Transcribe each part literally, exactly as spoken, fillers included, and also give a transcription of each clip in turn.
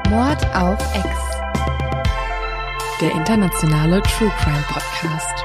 Mord auf Ex. Der internationale True Crime Podcast.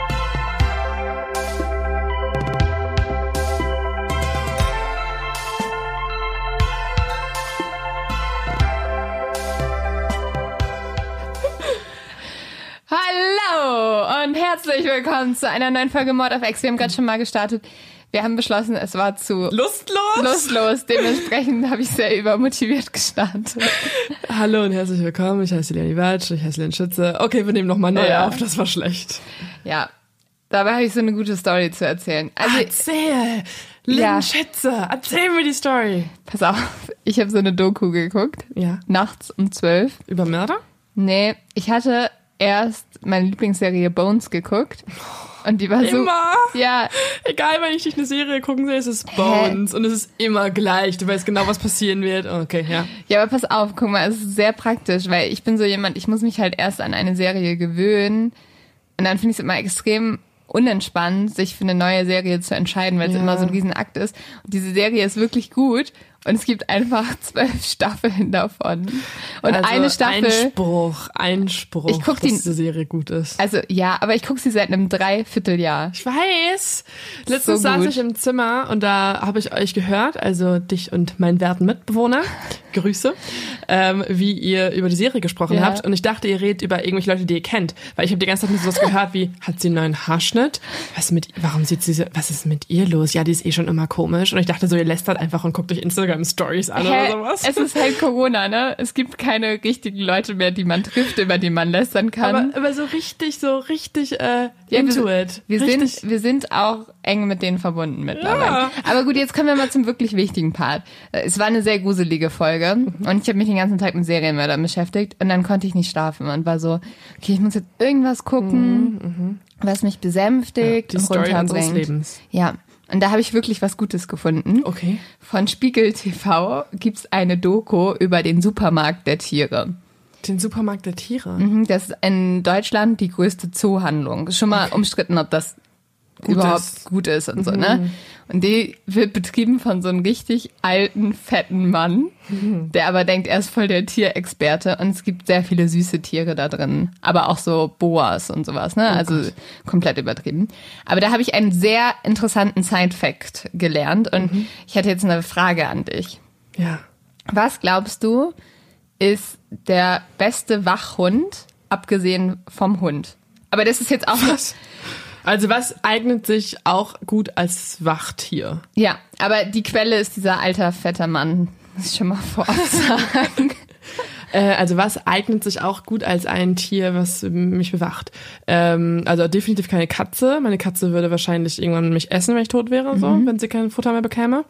Hallo und herzlich willkommen zu einer neuen Folge Mord auf Ex. Wir haben gerade schon mal gestartet. Wir haben beschlossen, es war zu lustlos. Lustlos. Dementsprechend habe ich sehr übermotiviert gestartet. Hallo und herzlich willkommen. Ich heiße Leonie Watsch, ich heiße Leon Schütze. Okay, wir nehmen nochmal neu ja. auf. Das war schlecht. Ja, dabei habe ich so eine gute Story zu erzählen. Also, Erzähl! Leon ja. Schütze, erzähl mir die Story. Pass auf, ich habe so eine Doku geguckt. Ja. Nachts um zwölf. Über Mörder? Nee, ich hatte erst meine Lieblingsserie Bones geguckt. Und die war so... Immer? Ja. Egal, wenn ich dich eine Serie gucken sehe, es ist Bones. Hä? Und es ist immer gleich. Du weißt genau, was passieren wird. Okay, ja. Ja, aber pass auf, guck mal, es ist sehr praktisch, weil ich bin so jemand, ich muss mich halt erst an eine Serie gewöhnen. Und dann finde ich es immer extrem unentspannt, sich für eine neue Serie zu entscheiden, weil es ja. immer so ein Riesenakt ist. Und diese Serie ist wirklich gut. Und es gibt einfach zwölf Staffeln davon. Und also eine Staffel... Einspruch, Einspruch, ich guck dass die, diese Serie gut ist. Also ja, aber ich gucke sie seit einem Dreivierteljahr. Ich weiß. Letztens so saß ich im Zimmer und da habe ich euch gehört, also dich und meinen werten Mitbewohner, Grüße, ähm, wie ihr über die Serie gesprochen ja. habt. Und ich dachte, ihr redet über irgendwelche Leute, die ihr kennt. Weil ich habe die ganze Zeit nur sowas gehört wie, hat sie einen neuen Haarschnitt? Was mit, warum sieht sie so, was ist mit ihr los? Ja, die ist eh schon immer komisch. Und ich dachte so, ihr lästert einfach und guckt euch Instagram Stories an Hä? oder sowas. Es ist halt Corona, ne? Es gibt keine richtigen Leute mehr, die man trifft, über die man lästern kann. Aber, aber so richtig, so richtig äh, ja, into wir, it. Wir richtig. sind, wir sind auch eng mit denen verbunden mittlerweile. Ja. Aber gut, jetzt kommen wir mal zum wirklich wichtigen Part. Es war eine sehr gruselige Folge mhm. und ich habe mich den ganzen Tag mit Serienmördern beschäftigt und dann konnte ich nicht schlafen und war so, okay, ich muss jetzt irgendwas gucken, mhm. was mich besänftigt ja, die und Story runterbringt. unseres Lebens. Ja. Und da habe ich wirklich was Gutes gefunden. Okay. Von Spiegel T V gibt's eine Doku über den Supermarkt der Tiere. Den Supermarkt der Tiere? Mhm, das ist in Deutschland die größte Zoohandlung. Ist schon mal okay. umstritten, ob das gut überhaupt ist. gut ist und so, mhm. ne? Und die wird betrieben von so einem richtig alten, fetten Mann, mhm. der aber denkt, er ist voll der Tierexperte. Und es gibt sehr viele süße Tiere da drin. Aber auch so Boas und sowas, ne? Oh also Gott. Komplett übertrieben. Aber da habe ich einen sehr interessanten Side-Fact gelernt. Und mhm. ich hätte jetzt eine Frage an dich. Ja. Was glaubst du, ist der beste Wachhund, abgesehen vom Hund? Aber das ist jetzt auch... Was? Also was eignet sich auch gut als Wachtier? Ja, aber die Quelle ist dieser alter, fetter Mann. Muss ich schon mal vorab sagen. äh, also was eignet sich auch gut als ein Tier, was mich bewacht? Ähm, also definitiv keine Katze. Meine Katze würde wahrscheinlich irgendwann mich essen, wenn ich tot wäre, so, mhm. wenn sie kein Futter mehr bekäme.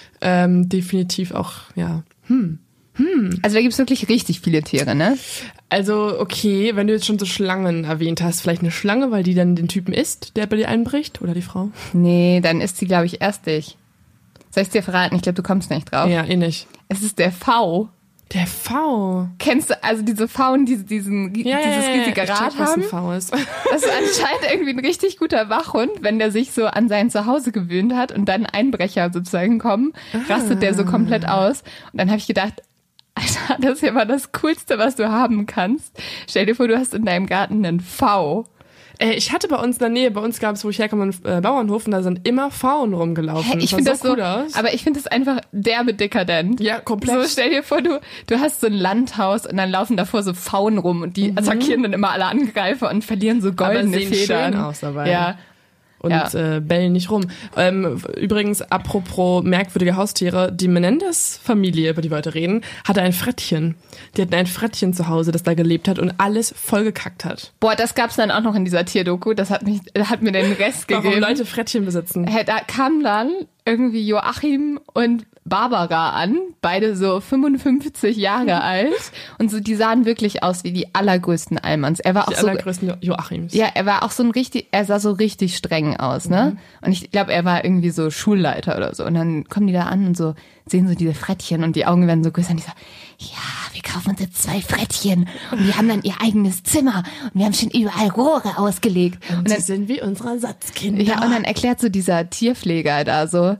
Ähm, definitiv auch, ja, hm. Hm. Also da gibt's wirklich richtig viele Tiere, ne? Also okay, wenn du jetzt schon so Schlangen erwähnt hast, vielleicht eine Schlange, weil die dann den Typen isst, der bei dir einbricht, oder die Frau? Nee, dann isst sie, glaube ich, erst dich. Soll ich dir verraten? Ich glaube, du kommst nicht drauf. Ja, eh nicht. Es ist der V. Der V? Kennst du also diese Pfauen, die diesen, ja, dieses ja, riesige ja, Rad check, haben? Was ein V ist. Das ist anscheinend irgendwie ein richtig guter Wachhund, wenn der sich so an sein Zuhause gewöhnt hat und dann Einbrecher sozusagen kommen, ah. rastet der so komplett aus. Und dann habe ich gedacht, Alter, das ist ja mal das Coolste, was du haben kannst. Stell dir vor, du hast in deinem Garten einen V. Äh, ich hatte bei uns in der Nähe, bei uns gab es, wo ich herkomme, einen äh, Bauernhof und da sind immer Pfauen rumgelaufen. Hey, ich finde das so, cool aus. Aber ich finde das einfach derbe dekadent. Ja, komplett. So, stell dir vor, du, du hast so ein Landhaus und dann laufen davor so Pfauen rum und die mhm. attackieren dann immer alle Angreifer und verlieren so goldene aber sehen Federn. Schön aus dabei. Ja. Und ja. äh, bellen nicht rum. Ähm, übrigens, apropos merkwürdige Haustiere, die Menendez-Familie, über die wir heute reden, hatte ein Frettchen. Die hatten ein Frettchen zu Hause, das da gelebt hat und alles vollgekackt hat. Boah, das gab's dann auch noch in dieser Tierdoku. Das hat mich, hat mir den Rest gegeben. Warum Leute Frettchen besitzen. Hey, da kam dann irgendwie Joachim und Barbara an, beide so fünfundfünfzig Jahre alt und so, die sahen wirklich aus wie die allergrößten Allmanns. Er war die auch so allergrößten Joachims. Ja, er war auch so ein richtig, er sah so richtig streng aus, ne? Mhm. Und ich glaube, er war irgendwie so Schulleiter oder so. Und dann kommen die da an und so sehen so diese Frettchen und die Augen werden so größer und die so, ja, wir kaufen uns jetzt zwei Frettchen und die haben dann ihr eigenes Zimmer und wir haben schon überall Rohre ausgelegt. Und, und dann die sind wie unsere Ersatzkinder. Ja, und dann erklärt so dieser Tierpfleger da so,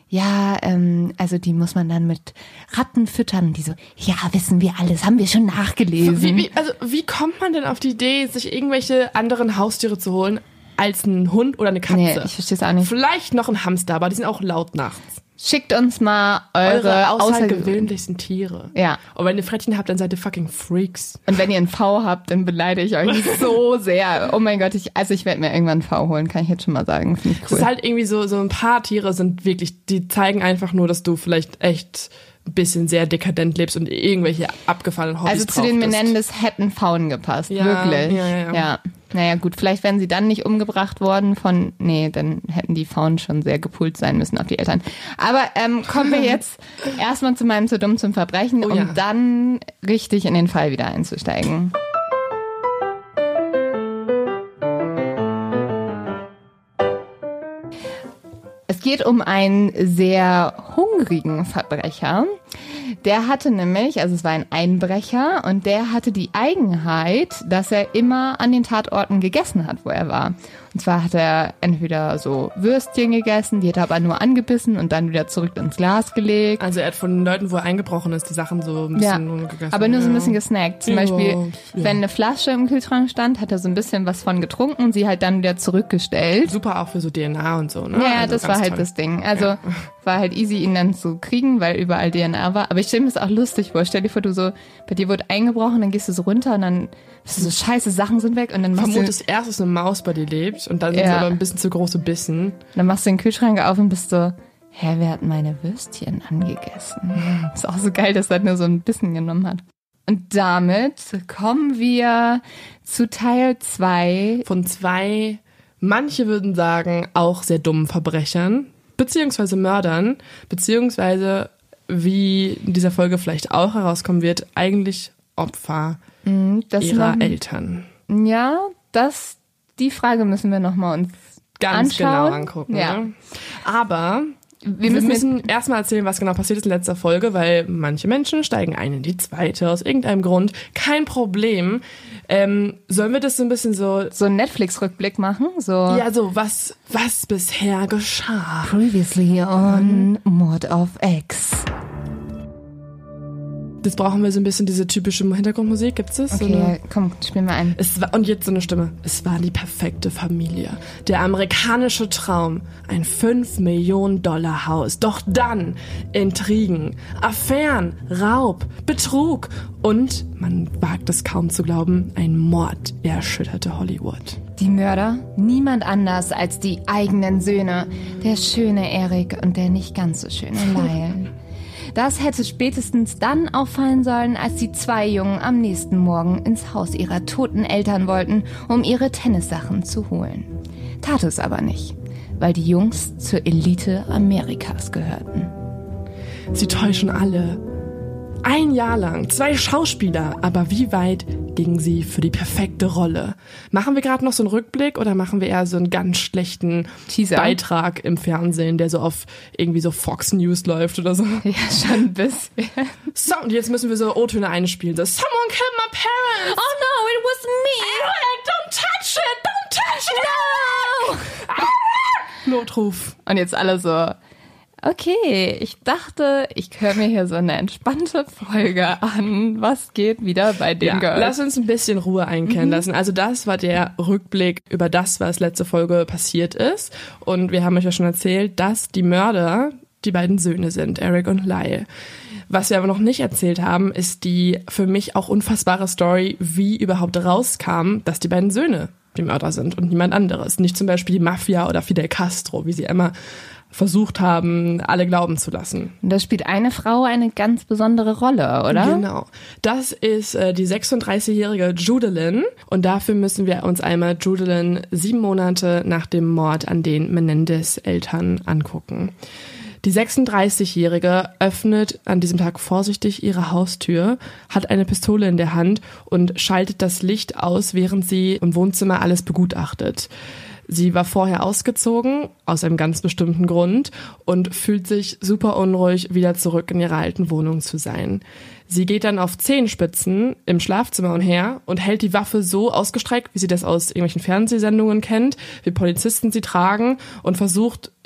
ja, ähm, also die muss man dann mit Ratten füttern. Die so, ja, wissen wir alles, haben wir schon nachgelesen. Wie, wie, also wie kommt man denn auf die Idee, sich irgendwelche anderen Haustiere zu holen als ein Hund oder eine Katze? Nee, ich verstehe es auch nicht. Vielleicht noch ein Hamster, aber die sind auch laut nachts. Schickt uns mal eure, eure außergewöhnlichsten Tiere. Ja. Und wenn ihr Frettchen habt, dann seid ihr fucking Freaks. Und wenn ihr einen V habt, dann beneide ich euch so sehr. Oh mein Gott, ich, also ich werde mir irgendwann einen V holen, kann ich jetzt schon mal sagen. Finde ich cool. Das ist halt irgendwie so, so ein paar Tiere sind wirklich, die zeigen einfach nur, dass du vielleicht echt ein bisschen sehr dekadent lebst und irgendwelche abgefallenen Hobbys Also zu den Menendez hätten Pfauen gepasst, ja, wirklich. Ja, ja, ja. ja. Naja gut, vielleicht wären sie dann nicht umgebracht worden von, nee, dann hätten die Pfauen schon sehr gepult sein müssen auf die Eltern. Aber ähm, kommen wir jetzt erstmal zu meinem Zu dumm zum Verbrechen, oh, um ja. dann richtig in den Fall wieder einzusteigen. Es geht um einen sehr hungrigen Verbrecher. Der hatte nämlich, also es war ein Einbrecher und der hatte die Eigenheit, dass er immer an den Tatorten gegessen hat, wo er war. Und zwar hat er entweder so Würstchen gegessen, die hat er aber nur angebissen und dann wieder zurück ins Glas gelegt. Also er hat von den Leuten, wo er eingebrochen ist, die Sachen so ein bisschen ja, gegessen. aber nur so ein bisschen ja. gesnackt. Zum ja, Beispiel, ja. wenn eine Flasche im Kühlschrank stand, hat er so ein bisschen was von getrunken und sie halt dann wieder zurückgestellt. Super auch für so D N A und so, ne? Ja, also das war halt toll. das Ding. Also ja. war halt easy, ihn dann zu kriegen, weil überall D N A war. Aber ich stelle mir das auch lustig vor. Stell dir vor, du so, bei dir wird eingebrochen, dann gehst du so runter und dann bist du so, scheiße, Sachen sind weg und dann machst Vermutest du... erst, dass eine Maus bei dir lebt und dann sind ja. sie aber ein bisschen zu große Bissen. Dann machst du den Kühlschrank auf und bist so, hä, wer hat meine Würstchen angegessen? Ist auch so geil, dass er nur so ein Bissen genommen hat. Und damit kommen wir zu Teil zwei. Von zwei, manche würden sagen, auch sehr dummen Verbrechern, beziehungsweise Mördern, beziehungsweise, wie in dieser Folge vielleicht auch herauskommen wird, eigentlich Opfer das ihrer noch, Eltern. Ja, das, die Frage müssen wir nochmal uns Ganz anschauen. genau angucken. Ja. Ne? Aber wir wir müssen, müssen erstmal erzählen, was genau passiert ist in letzter Folge, weil manche Menschen steigen ein in die zweite aus irgendeinem Grund. Kein Problem. Ähm, sollen wir das so ein bisschen so... so einen Netflix-Rückblick machen? So Ja, so was, was bisher geschah. Previously on Mord of X. Das brauchen wir so ein bisschen, diese typische Hintergrundmusik. Gibt's es? Okay, so eine, ja, komm, spiel mal ein. es war, und jetzt so eine Stimme. Es war die perfekte Familie. Der amerikanische Traum. Ein fünf Millionen Dollar Haus. Doch dann Intrigen, Affären, Raub, Betrug und, man wagt es kaum zu glauben, ein Mord erschütterte Hollywood. Die Mörder? Niemand anders als die eigenen Söhne. Der schöne Eric und der nicht ganz so schöne Lyle. Das hätte spätestens dann auffallen sollen, als die zwei Jungen am nächsten Morgen ins Haus ihrer toten Eltern wollten, um ihre Tennissachen zu holen. Tat es aber nicht, weil die Jungs zur Elite Amerikas gehörten. Sie täuschen alle. Ein Jahr lang, zwei Schauspieler, aber wie weit gingen sie für die perfekte Rolle? Machen wir gerade noch so einen Rückblick oder machen wir eher so einen ganz schlechten Teaser. Beitrag im Fernsehen, der so auf irgendwie so Fox News läuft oder so? Ja, schon ein bisschen. So, und jetzt müssen wir so O-Töne einspielen. So, someone killed my parents! Oh no, it was me! Don't touch it! Don't touch it! No! Notruf. Und jetzt alle so, okay, ich dachte, ich höre mir hier so eine entspannte Folge an. Was geht wieder bei den Ja, Girls? lass uns ein bisschen Ruhe einkehren Mhm. lassen. Also das war der Rückblick über das, was letzte Folge passiert ist. Und wir haben euch ja schon erzählt, dass die Mörder die beiden Söhne sind, Eric und Lyle. Was wir aber noch nicht erzählt haben, ist die für mich auch unfassbare Story, wie überhaupt rauskam, dass die beiden Söhne die Mörder sind und niemand anderes. Nicht zum Beispiel die Mafia oder Fidel Castro, wie sie immer versucht haben, alle glauben zu lassen. Und da spielt eine Frau eine ganz besondere Rolle, oder? Genau. Das ist äh, die sechsunddreißigjährige Judalyn. Und dafür müssen wir uns einmal Judalyn sieben Monate nach dem Mord an den Menendez-Eltern angucken. Die sechsunddreißigjährige öffnet an diesem Tag vorsichtig ihre Haustür, hat eine Pistole in der Hand und schaltet das Licht aus, während sie im Wohnzimmer alles begutachtet. Sie war vorher ausgezogen, aus einem ganz bestimmten Grund, und fühlt sich super unruhig, wieder zurück in ihrer alten Wohnung zu sein. Sie geht dann auf Zehenspitzen im Schlafzimmer umher und hält die Waffe so ausgestreckt, wie sie das aus irgendwelchen Fernsehsendungen kennt, wie Polizisten sie tragen, und versucht,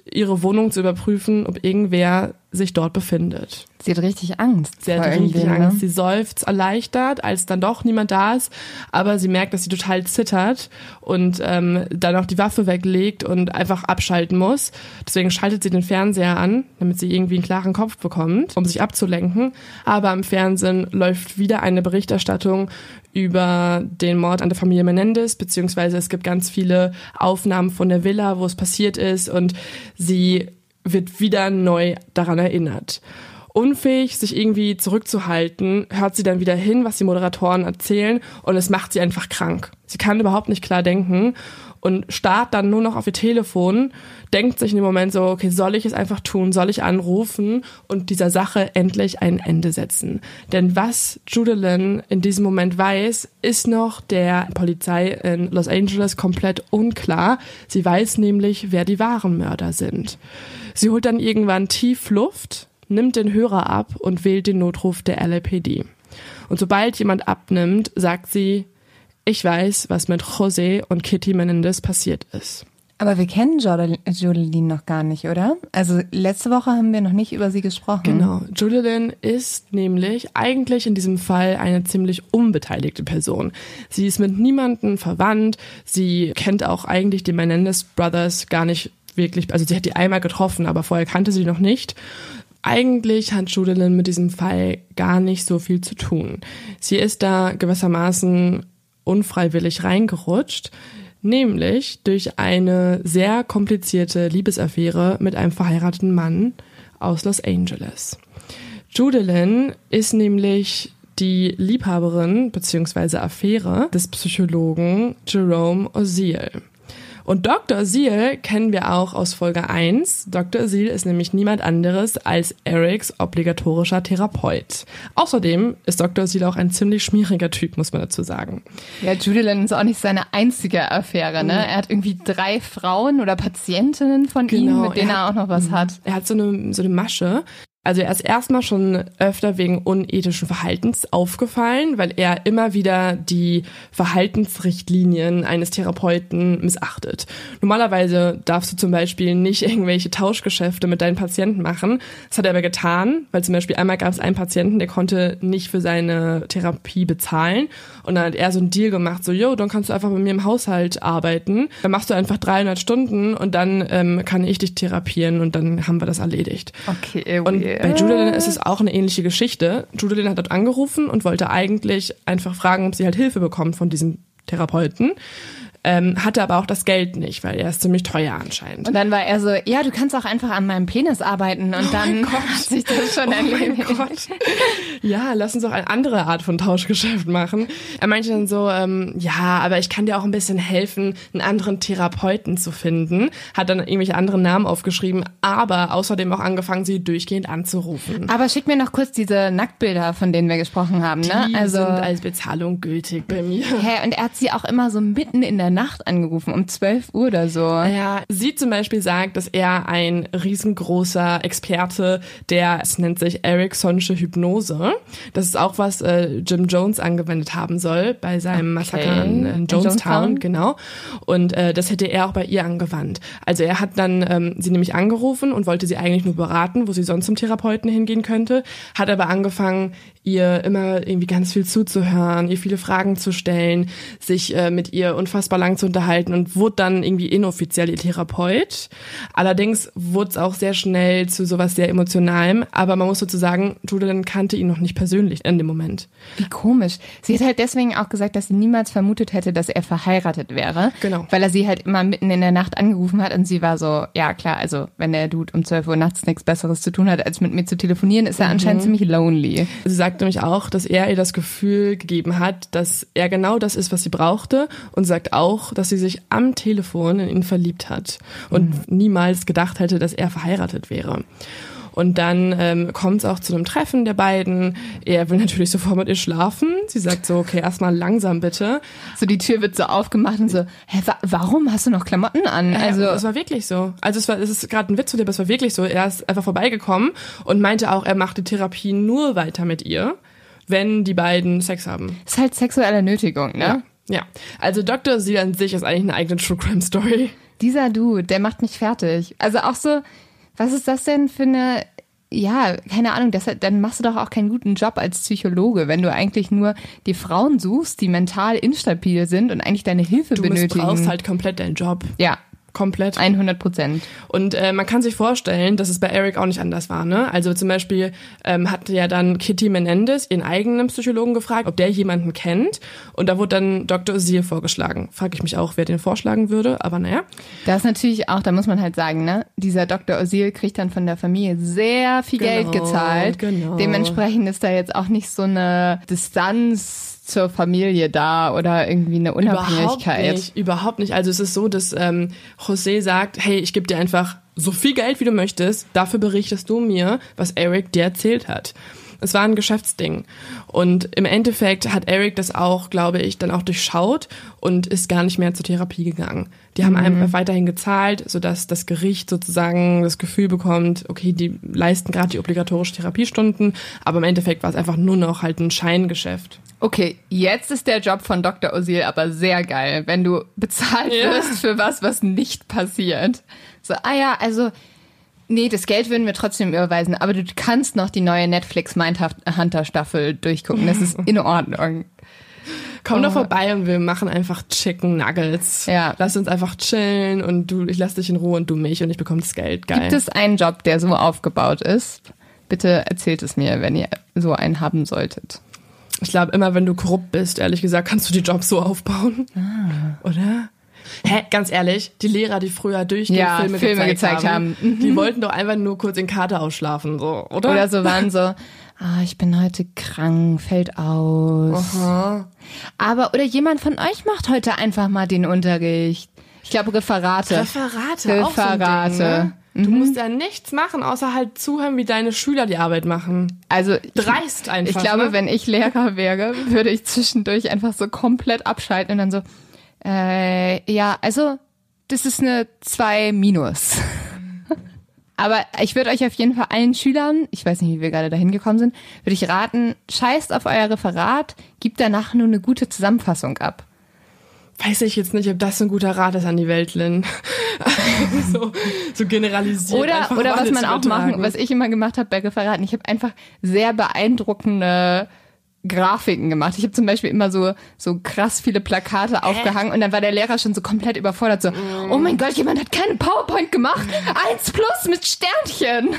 ihre Wohnung zu überprüfen, ob irgendwer sich dort befindet. Sie hat richtig Angst. Sie hat richtig Angst. Sie seufzt erleichtert, als dann doch niemand da ist, aber sie merkt, dass sie total zittert und ähm, dann auch die Waffe weglegt und einfach abschalten muss. Deswegen schaltet sie den Fernseher an, damit sie irgendwie einen klaren Kopf bekommt, um sich abzulenken. Aber im Fernsehen läuft wieder eine Berichterstattung über den Mord an der Familie Menendez, beziehungsweise es gibt ganz viele Aufnahmen von der Villa, wo es passiert ist, und sie wird wieder neu daran erinnert. Unfähig, sich irgendwie zurückzuhalten, hört sie dann wieder hin, was die Moderatoren erzählen, und es macht sie einfach krank. Sie kann überhaupt nicht klar denken und starrt dann nur noch auf ihr Telefon, denkt sich in dem Moment so, okay, soll ich es einfach tun, soll ich anrufen und dieser Sache endlich ein Ende setzen? Denn was Judalyn in diesem Moment weiß, ist noch der Polizei in Los Angeles komplett unklar. Sie weiß nämlich, wer die wahren Mörder sind. Sie holt dann irgendwann tief Luft, nimmt den Hörer ab und wählt den Notruf der L A P D. Und sobald jemand abnimmt, sagt sie, ich weiß, was mit José und Kitty Menendez passiert ist. Aber wir kennen Judalyn noch gar nicht, oder? Also letzte Woche haben wir noch nicht über sie gesprochen. Genau. Judalyn ist nämlich eigentlich in diesem Fall eine ziemlich unbeteiligte Person. Sie ist mit niemandem verwandt. Sie kennt auch eigentlich die Menendez Brothers gar nicht wirklich. Also sie hat die einmal getroffen, aber vorher kannte sie die noch nicht. Eigentlich hat Judalyn mit diesem Fall gar nicht so viel zu tun. Sie ist da gewissermaßen unfreiwillig reingerutscht, nämlich durch eine sehr komplizierte Liebesaffäre mit einem verheirateten Mann aus Los Angeles. Judalyn ist nämlich die Liebhaberin bzw. Affäre des Psychologen Jerome Oziel. Und Doktor Oziel kennen wir auch aus Folge eins. Doktor Oziel ist nämlich niemand anderes als Erics obligatorischer Therapeut. Außerdem ist Doktor Oziel auch ein ziemlich schmieriger Typ, muss man dazu sagen. Ja, Judalyn ist auch nicht seine einzige Affäre, ne? Er hat irgendwie drei Frauen oder Patientinnen von genau, ihm, mit denen er, hat, er auch noch was hat. Er hat so eine, so eine Masche. Also er ist erstmal schon öfter wegen unethischen Verhaltens aufgefallen, weil er immer wieder die Verhaltensrichtlinien eines Therapeuten missachtet. Normalerweise darfst du zum Beispiel nicht irgendwelche Tauschgeschäfte mit deinen Patienten machen. Das hat er aber getan, weil zum Beispiel einmal gab es einen Patienten, der konnte nicht für seine Therapie bezahlen. Und dann hat er so einen Deal gemacht, so, jo, dann kannst du einfach bei mir im Haushalt arbeiten. Dann machst du einfach dreihundert Stunden und dann ähm, kann ich dich therapieren und dann haben wir das erledigt. Okay, und bei Judalyn ist es auch eine ähnliche Geschichte. Judalyn hat dort angerufen und wollte eigentlich einfach fragen, ob sie halt Hilfe bekommt von diesem Therapeuten. Ähm, hatte aber auch das Geld nicht, weil er ist ziemlich teuer anscheinend. Und dann war er so, ja, du kannst auch einfach an meinem Penis arbeiten und oh dann hat sich das schon oh erledigt. Ja, lass uns doch eine andere Art von Tauschgeschäft machen. Er meinte dann so, ähm, ja, aber ich kann dir auch ein bisschen helfen, einen anderen Therapeuten zu finden. Hat dann irgendwelche anderen Namen aufgeschrieben, aber außerdem auch angefangen, sie durchgehend anzurufen. Aber schick mir noch kurz diese Nacktbilder, von denen wir gesprochen haben, ne? Die also, sind als Bezahlung gültig bei mir. Hä, und er hat sie auch immer so mitten in der Nacht angerufen, um zwölf Uhr oder so. Ja, sie zum Beispiel sagt, dass er ein riesengroßer Experte der, es nennt sich Ericksonsche Hypnose. Das ist auch, was äh, Jim Jones angewendet haben soll bei seinem okay. Massaker in, in Jonestown, Jonestown, genau. Und äh, das hätte er auch bei ihr angewandt. Also er hat dann ähm, sie nämlich angerufen und wollte sie eigentlich nur beraten, wo sie sonst zum Therapeuten hingehen könnte, hat aber angefangen, ihr immer irgendwie ganz viel zuzuhören, ihr viele Fragen zu stellen, sich äh, mit ihr unfassbar lang zu unterhalten und wurde dann irgendwie inoffiziell ihr Therapeut. Allerdings wurde es auch sehr schnell zu sowas sehr Emotionalem, aber man muss sozusagen, Judalyn kannte ihn noch nicht persönlich in dem Moment. Wie komisch. Sie hat halt deswegen auch gesagt, dass sie niemals vermutet hätte, dass er verheiratet wäre. Genau. Weil er sie halt immer mitten in der Nacht angerufen hat und sie war so, ja klar, also wenn der Dude um zwölf Uhr nachts nichts Besseres zu tun hat, als mit mir zu telefonieren, ist er mhm. anscheinend ziemlich lonely. Sie sagt nämlich auch, dass er ihr das Gefühl gegeben hat, dass er genau das ist, was sie brauchte, und sagt auch, dass sie sich am Telefon in ihn verliebt hat und mhm. niemals gedacht hätte, dass er verheiratet wäre. Und dann ähm, kommt es auch zu einem Treffen der beiden. Er will natürlich sofort mit ihr schlafen. Sie sagt so, okay, erstmal langsam bitte. So die Tür wird so aufgemacht und so, hä, wa- warum hast du noch Klamotten an? Also es war wirklich so. Also es war, es ist gerade ein Witz, aber es war wirklich so. Er ist einfach vorbeigekommen und meinte auch, er macht die Therapie nur weiter mit ihr, wenn die beiden Sex haben. Ist halt sexuelle Nötigung, ne? Ja. Ja, also Doktor Oziel an sich ist eigentlich eine eigene True Crime Story. dieser Dude, der macht mich fertig. Also auch so, was ist das denn für eine, ja, keine Ahnung, deshalb, dann machst du doch auch keinen guten Job als Psychologe, wenn du eigentlich nur die Frauen suchst, die mental instabil sind und eigentlich deine Hilfe du benötigen. Du brauchst halt komplett deinen Job. Ja. Komplett. hundert Prozent. Und äh, man kann sich vorstellen, dass es bei Eric auch nicht anders war, ne? Also zum Beispiel ähm, hat ja dann Kitty Menendez ihren eigenen Psychologen gefragt, ob der jemanden kennt. Und da wurde dann Doktor Oziel vorgeschlagen. Frage ich mich auch, wer den vorschlagen würde, aber naja. Das ist natürlich auch, da muss man halt sagen, ne? Dieser Doktor Oziel kriegt dann von der Familie sehr viel genau, Geld gezahlt. Genau. Dementsprechend ist da jetzt auch nicht so eine Distanz zur Familie da oder irgendwie eine Unabhängigkeit. Überhaupt nicht, überhaupt nicht. Also es ist so, dass ähm, José sagt, hey, ich gebe dir einfach so viel Geld, wie du möchtest, dafür berichtest du mir, was Eric dir erzählt hat. Es war ein Geschäftsding. Und im Endeffekt hat Eric das auch, glaube ich, dann auch durchschaut und ist gar nicht mehr zur Therapie gegangen. Die haben mhm. einfach weiterhin gezahlt, sodass das Gericht sozusagen das Gefühl bekommt, okay, die leisten gerade die obligatorischen Therapiestunden, aber im Endeffekt war es einfach nur noch halt ein Scheingeschäft. Okay, jetzt ist der Job von Doktor Oziel aber sehr geil, wenn du bezahlt ja. wirst für was, was nicht passiert. So, ah ja, also, nee, das Geld würden wir trotzdem überweisen, aber du kannst noch die neue Netflix Mindhunter Staffel durchgucken, das ist in Ordnung. Komm oh. doch vorbei und wir machen einfach Chicken Nuggets. Ja. Lass uns einfach chillen und du, ich lass dich in Ruhe und du mich und ich bekomme das Geld. Geil. Gibt es einen Job, der so aufgebaut ist? Bitte erzählt es mir, wenn ihr so einen haben solltet. Ich glaube, immer wenn du korrupt bist, ehrlich gesagt, kannst du die Jobs so aufbauen. Ah. Oder? Hä, ganz ehrlich, die Lehrer, die früher durchgehend ja, Filme, Filme gezeigt, gezeigt haben, haben, die wollten doch einfach nur kurz in Kater ausschlafen, so, oder? Oder so waren so, ah, ich bin heute krank, fällt aus. Aha. Aber, oder jemand von euch macht heute einfach mal den Unterricht. Ich glaube, Referate. Referate, Referate. auch so ein Ding, ne? Du mhm. musst ja nichts machen, außer halt zuhören, wie deine Schüler die Arbeit machen. Also dreist einfach. Ich glaube, ne? wenn ich Lehrer wäre, würde ich zwischendurch einfach so komplett abschalten und dann so, äh, ja, also das ist eine zwei minus. Aber ich würde euch auf jeden Fall allen Schülern, ich weiß nicht, wie wir gerade dahin gekommen sind, würde ich raten, scheißt auf euer Referat, gebt danach nur eine gute Zusammenfassung ab. Weiß ich jetzt nicht, ob das so ein guter Rat ist an die Welt, Lynn. so, so generalisiert. Oder, oder was man auch machen, was ich immer gemacht habe bei Referaten, ich habe einfach sehr beeindruckende Grafiken gemacht. Ich habe zum Beispiel immer so so krass viele Plakate Hä? aufgehangen und dann war der Lehrer schon so komplett überfordert, so, mm. oh mein Gott, jemand hat keine PowerPoint gemacht, eins plus mit Sternchen.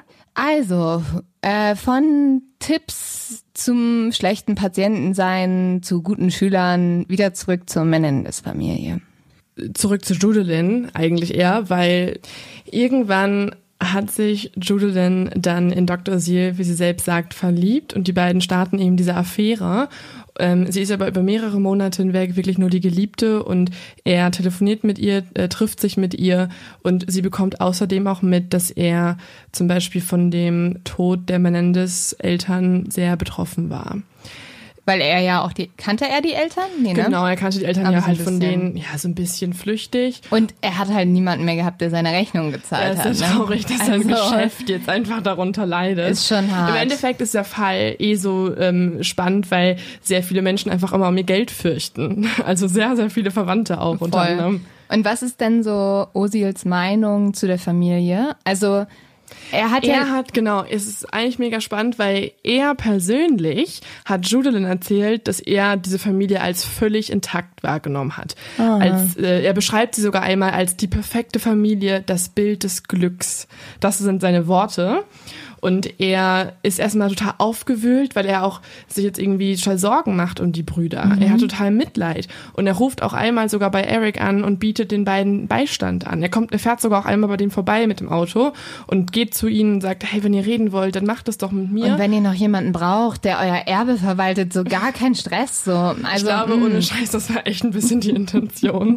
Also, äh, von Tipps zum schlechten Patientensein, zu guten Schülern, wieder zurück zur Menendez-Familie. Zurück zu Judelin eigentlich eher, weil irgendwann hat sich Judelin dann in Doktor Oziel, wie sie selbst sagt, verliebt und die beiden starten eben diese Affäre. Ähm, sie ist aber über mehrere Monate hinweg wirklich nur die Geliebte und er telefoniert mit ihr, äh, trifft sich mit ihr und sie bekommt außerdem auch mit, dass er zum Beispiel von dem Tod der Menendez-Eltern sehr betroffen war. Weil er ja auch die, kannte er die Eltern? Nee, ne? Genau, er kannte die Eltern aber ja so halt von denen, ja, so ein bisschen flüchtig. Und er hat halt niemanden mehr gehabt, der seine Rechnung gezahlt hat. Ja, ist ja ne? traurig, dass also, sein Geschäft jetzt einfach darunter leidet. Ist schon hart. Im Endeffekt ist der Fall eh so ähm, spannend, weil sehr viele Menschen einfach immer um ihr Geld fürchten. Also sehr, sehr viele Verwandte auch Voll. unter anderem. Und was ist denn so Oziels Meinung zu der Familie? Also Er hat er ja hat, genau, es ist eigentlich mega spannend, weil er persönlich hat Judelin erzählt, dass er diese Familie als völlig intakt wahrgenommen hat. Ah. Als, äh, er beschreibt sie sogar einmal als die perfekte Familie, das Bild des Glücks. Das sind seine Worte. Und er ist erstmal total aufgewühlt, weil er auch sich jetzt irgendwie total Sorgen macht um die Brüder. Mhm. Er hat total Mitleid. Und er ruft auch einmal sogar bei Eric an und bietet den beiden Beistand an. Er kommt, er fährt sogar auch einmal bei denen vorbei mit dem Auto und geht zu ihnen und sagt, hey, wenn ihr reden wollt, dann macht es doch mit mir. Und wenn ihr noch jemanden braucht, der euer Erbe verwaltet, so gar kein Stress. So. Also, ich glaube, mh. ohne Scheiß, das war echt ein bisschen die Intention.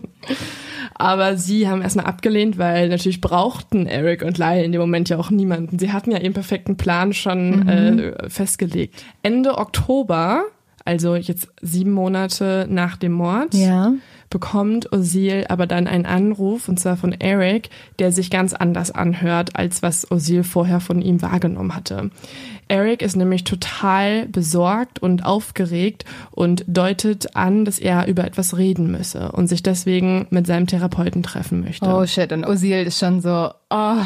Aber sie haben erstmal abgelehnt, weil natürlich brauchten Eric und Lyle in dem Moment ja auch niemanden. Sie hatten ja ihren perfekten Plan schon mhm. äh, festgelegt. Ende Oktober, Also jetzt sieben Monate nach dem Mord. Ja. Bekommt Oziel aber dann einen Anruf, und zwar von Eric, der sich ganz anders anhört, als was Oziel vorher von ihm wahrgenommen hatte. Eric ist nämlich total besorgt und aufgeregt und deutet an, dass er über etwas reden müsse und sich deswegen mit seinem Therapeuten treffen möchte. Oh shit, und Oziel ist schon so, oh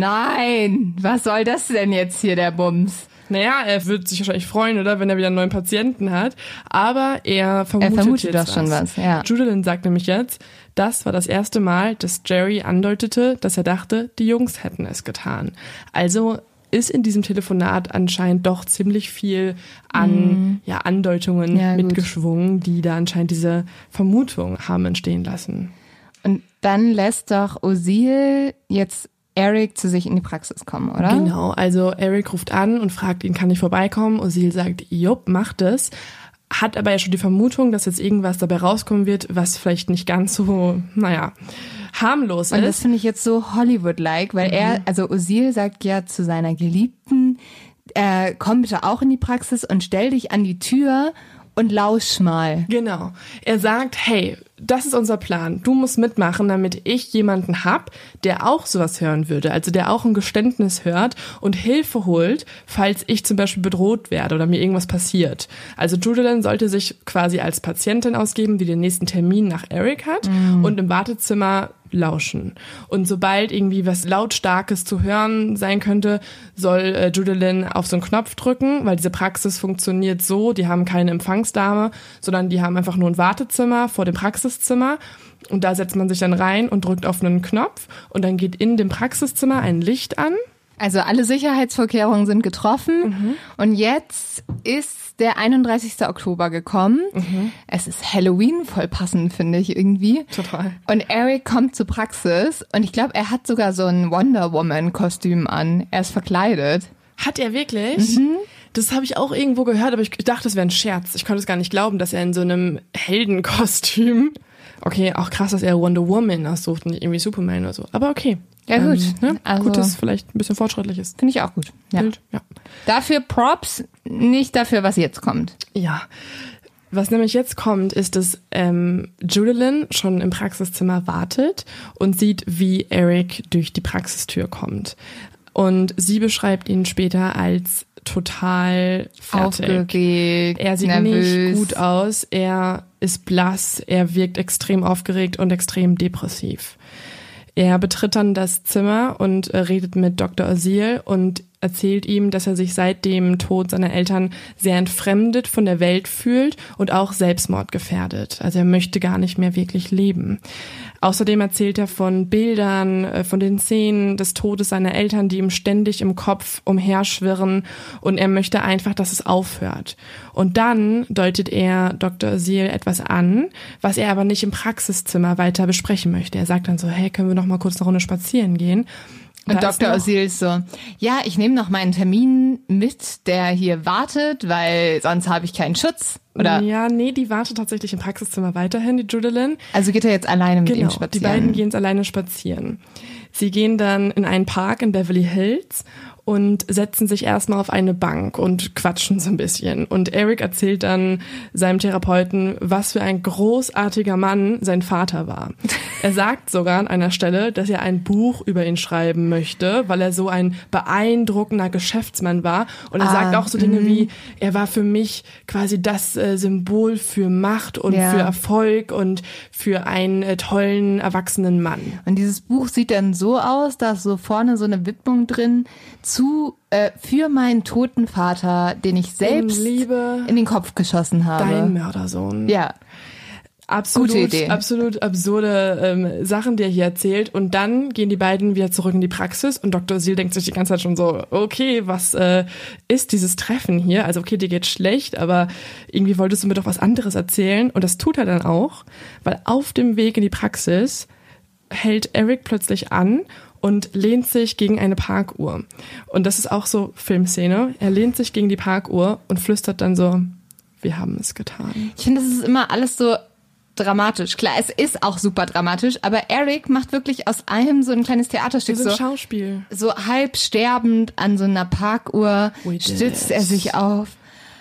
nein, was soll das denn jetzt hier, der Bums? Naja, er wird sich wahrscheinlich freuen, oder, wenn er wieder einen neuen Patienten hat. Aber er vermutet, er vermutet jetzt doch schon was. Ja. Judilyn sagt nämlich jetzt, das war das erste Mal, dass Jerry andeutete, dass er dachte, die Jungs hätten es getan. Also ist in diesem Telefonat anscheinend doch ziemlich viel an mm. ja, Andeutungen ja, mitgeschwungen, die da anscheinend diese Vermutung haben entstehen lassen. Und dann lässt doch Oziel jetzt Eric zu sich in die Praxis kommen, oder? Genau, also Eric ruft an und fragt ihn, kann ich vorbeikommen? Oziel sagt, jupp, macht es. Hat aber ja schon die Vermutung, dass jetzt irgendwas dabei rauskommen wird, was vielleicht nicht ganz so, naja, harmlos ist. Und das finde ich jetzt so Hollywood-like, weil mhm. er, also Oziel sagt ja zu seiner Geliebten, äh, komm bitte auch in die Praxis und stell dich an die Tür und lausch mal. Genau. Er sagt, hey, das ist unser Plan. Du musst mitmachen, damit ich jemanden hab, der auch sowas hören würde. Also der auch ein Geständnis hört und Hilfe holt, falls ich zum Beispiel bedroht werde oder mir irgendwas passiert. Also Judilyn sollte sich quasi als Patientin ausgeben, die den nächsten Termin nach Eric hat mm. und im Wartezimmer lauschen. Und sobald irgendwie was Lautstarkes zu hören sein könnte, soll äh, Judilyn auf so einen Knopf drücken, weil diese Praxis funktioniert so, die haben keine Empfangsdame, sondern die haben einfach nur ein Wartezimmer vor dem Praxiszimmer und da setzt man sich dann rein und drückt auf einen Knopf und dann geht in dem Praxiszimmer ein Licht an. Also alle Sicherheitsvorkehrungen sind getroffen mhm. und jetzt ist der einunddreißigster Oktober gekommen. Mhm. Es ist Halloween, voll passend, finde ich irgendwie. Total. Und Eric kommt zur Praxis und ich glaube, er hat sogar so ein Wonder Woman-Kostüm an. Er ist verkleidet. Hat er wirklich? Mhm. Das habe ich auch irgendwo gehört, aber ich dachte, das wäre ein Scherz. Ich konnte es gar nicht glauben, dass er in so einem Heldenkostüm... Okay, auch krass, dass er Wonder Woman aussucht und nicht irgendwie Superman oder so. Aber okay. Ja gut. Ähm, ne? Also, gut, dass es vielleicht ein bisschen fortschrittlich ist. Finde ich auch gut. Ja. Bild, ja. Dafür Props, nicht dafür, was jetzt kommt. Ja. Was nämlich jetzt kommt, ist, dass ähm, Judilyn schon im Praxiszimmer wartet und sieht, wie Eric durch die Praxistür kommt. Und sie beschreibt ihn später als total fertig. Aufgeregt, er sieht nervös. nicht gut aus, er ist blass, er wirkt extrem aufgeregt und extrem depressiv. Er betritt dann das Zimmer und äh, redet mit Doktor Oziel und erzählt ihm, dass er sich seit dem Tod seiner Eltern sehr entfremdet von der Welt fühlt und auch selbstmordgefährdet. Also er möchte gar nicht mehr wirklich leben. Außerdem erzählt er von Bildern, äh, von den Szenen des Todes seiner Eltern, die ihm ständig im Kopf umherschwirren und er möchte einfach, dass es aufhört. Und dann deutet er Doktor Oziel etwas an, was er aber nicht im Praxiszimmer weiter besprechen möchte. Er sagt dann so, hey, können wir noch mal kurz eine Runde spazieren gehen? Und Doktor Oziel ist so, ja, ich nehme noch meinen Termin mit, der hier wartet, weil sonst habe ich keinen Schutz. Oder? Ja, nee, die wartet tatsächlich im Praxiszimmer weiterhin, die Judilyn. Also geht er jetzt alleine mit genau, ihm spazieren? Die beiden gehen jetzt alleine spazieren. Sie gehen dann in einen Park in Beverly Hills und setzen sich erstmal auf eine Bank und quatschen so ein bisschen. Und Eric erzählt dann seinem Therapeuten, was für ein großartiger Mann sein Vater war. Er sagt sogar an einer Stelle, dass er ein Buch über ihn schreiben möchte, weil er so ein beeindruckender Geschäftsmann war. Und er ah, sagt auch so Dinge m- wie, er war für mich quasi das äh, Symbol für Macht und ja. für Erfolg und für einen äh, tollen, erwachsenen Mann. Und dieses Buch sieht dann so aus, dass so vorne so eine Widmung drin zu äh, für meinen toten Vater, den ich selbst Liebe, in den Kopf geschossen habe. Dein Mördersohn. Ja. Absolut, Gute Idee. absolut absurde ähm, Sachen, die er hier erzählt. Und dann gehen die beiden wieder zurück in die Praxis und Doktor Oziel denkt sich die ganze Zeit schon so, okay, was äh, ist dieses Treffen hier? Also okay, dir geht's schlecht, aber irgendwie wolltest du mir doch was anderes erzählen. Und das tut er dann auch, weil auf dem Weg in die Praxis hält Eric plötzlich an und lehnt sich gegen eine Parkuhr. Und das ist auch so Filmszene. Er lehnt sich gegen die Parkuhr und flüstert dann so, wir haben es getan. Ich finde, das ist immer alles so dramatisch. Klar, es ist auch super dramatisch, aber Eric macht wirklich aus allem so ein kleines Theaterstück. So ein so Schauspiel. So halb sterbend an so einer Parkuhr stützt er sich auf.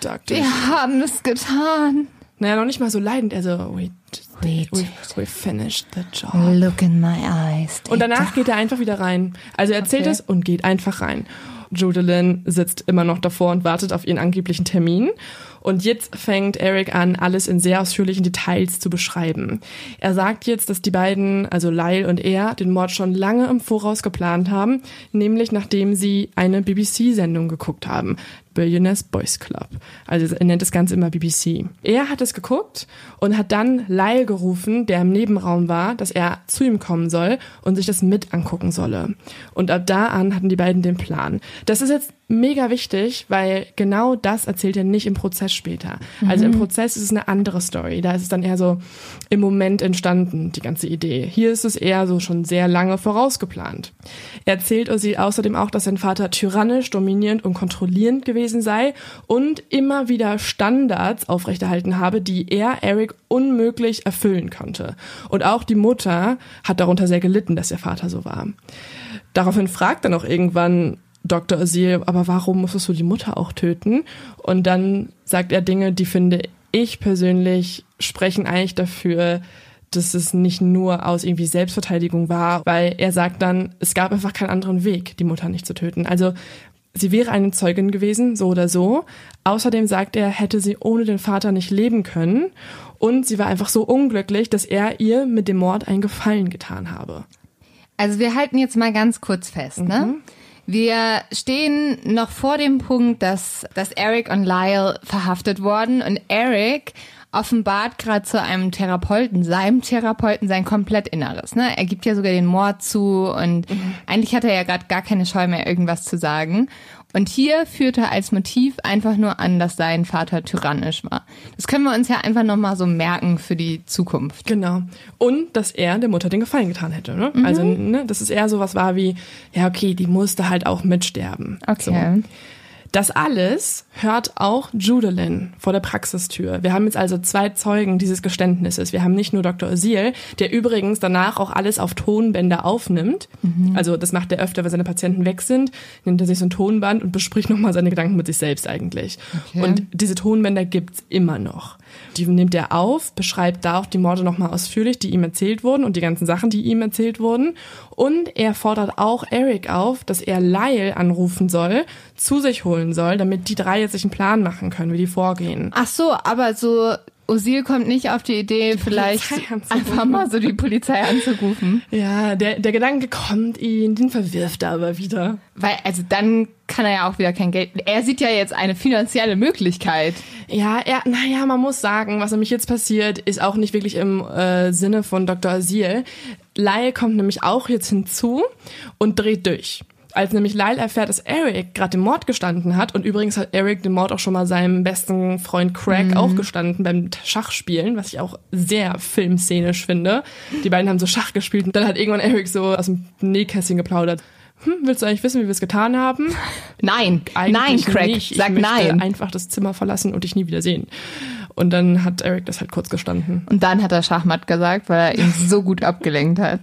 Doctor. Wir haben es getan. Naja, noch nicht mal so leidend. Er so, we, we, we, we finished the job. Look in my eyes. Und danach geht er einfach wieder rein. Also er erzählt okay. es und geht einfach rein. Judalyn sitzt immer noch davor und wartet auf ihren angeblichen Termin. Und jetzt fängt Eric an, alles in sehr ausführlichen Details zu beschreiben. Er sagt jetzt, dass die beiden, also Lyle und er, den Mord schon lange im Voraus geplant haben, nämlich nachdem sie eine B B C-Sendung geguckt haben. Billionaires Boys Club. Also er nennt das Ganze immer B B C. Er hat es geguckt und hat dann Lyle gerufen, der im Nebenraum war, dass er zu ihm kommen soll und sich das mit angucken solle. Und ab da an hatten die beiden den Plan. Das ist jetzt mega wichtig, weil genau das erzählt er nicht im Prozess später. Mhm. Also im Prozess ist es eine andere Story. Da ist es dann eher so im Moment entstanden, die ganze Idee. Hier ist es eher so schon sehr lange vorausgeplant. Er erzählt Ozil außerdem auch, dass sein Vater tyrannisch, dominierend und kontrollierend gewesen sei und immer wieder Standards aufrechterhalten habe, die er, Eric, unmöglich erfüllen konnte. Und auch die Mutter hat darunter sehr gelitten, dass ihr Vater so war. Daraufhin fragt er noch irgendwann Doktor Ozil, aber warum musstest du die Mutter auch töten? Und dann sagt er Dinge, die, finde ich persönlich, sprechen eigentlich dafür, dass es nicht nur aus irgendwie Selbstverteidigung war, weil er sagt dann, es gab einfach keinen anderen Weg, die Mutter nicht zu töten. Also sie wäre eine Zeugin gewesen, so oder so. Außerdem sagt er, hätte sie ohne den Vater nicht leben können. Und sie war einfach so unglücklich, dass er ihr mit dem Mord einen Gefallen getan habe. Also wir halten jetzt mal ganz kurz fest, mhm. ne? Wir stehen noch vor dem Punkt, dass, dass Eric und Lyle verhaftet wurden und Eric offenbart gerade zu einem Therapeuten, seinem Therapeuten, sein komplett Inneres. Ne? Er gibt ja sogar den Mord zu und mhm. eigentlich hat er ja gerade gar keine Scheu mehr, irgendwas zu sagen. Und hier führt er als Motiv einfach nur an, dass sein Vater tyrannisch war. Das können wir uns ja einfach nochmal so merken für die Zukunft. Genau. Und dass er der Mutter den Gefallen getan hätte. Ne? Mhm. Also, ne, dass es eher sowas war wie, ja okay, die musste halt auch mitsterben. Okay. So. Das alles hört auch Judalyn vor der Praxistür. Wir haben jetzt also zwei Zeugen dieses Geständnisses. Wir haben nicht nur Doktor Ozil, der übrigens danach auch alles auf Tonbänder aufnimmt. Mhm. Also das macht er öfter, wenn seine Patienten weg sind, nimmt er sich so ein Tonband und bespricht nochmal seine Gedanken mit sich selbst eigentlich. Okay. Und diese Tonbänder gibt's immer noch. Die nimmt er auf, beschreibt da auch die Morde nochmal ausführlich, die ihm erzählt wurden und die ganzen Sachen, die ihm erzählt wurden. Und er fordert auch Eric auf, dass er Lyle anrufen soll, zu sich holen soll, damit die drei jetzt sich einen Plan machen können, wie die vorgehen. Ach so, aber so Ozil kommt nicht auf die Idee, die vielleicht einfach mal so die Polizei anzurufen. Ja, der, der Gedanke kommt ihn, den verwirft er aber wieder. Weil, also dann kann er ja auch wieder kein Geld. Er sieht ja jetzt eine finanzielle Möglichkeit. Ja, er, naja, man muss sagen, was nämlich jetzt passiert, ist auch nicht wirklich im äh, Sinne von Doktor Ozil. Lyle kommt nämlich auch jetzt hinzu und dreht durch. Als nämlich Lyle erfährt, dass Eric gerade den Mord gestanden hat, und übrigens hat Eric den Mord auch schon mal seinem besten Freund Craig mhm. auch gestanden beim Schachspielen, was ich auch sehr filmszenisch finde. Die beiden haben so Schach gespielt und dann hat irgendwann Eric so aus dem Nähkästchen geplaudert. Hm, willst du eigentlich wissen, wie wir es getan haben? Nein, eigentlich nein, Craig, nicht. Ich sag möchte nein. einfach das Zimmer verlassen und dich nie wieder sehen. Und dann hat Eric das halt kurz gestanden. Und dann hat er Schachmatt gesagt, weil er ihn so gut abgelenkt hat.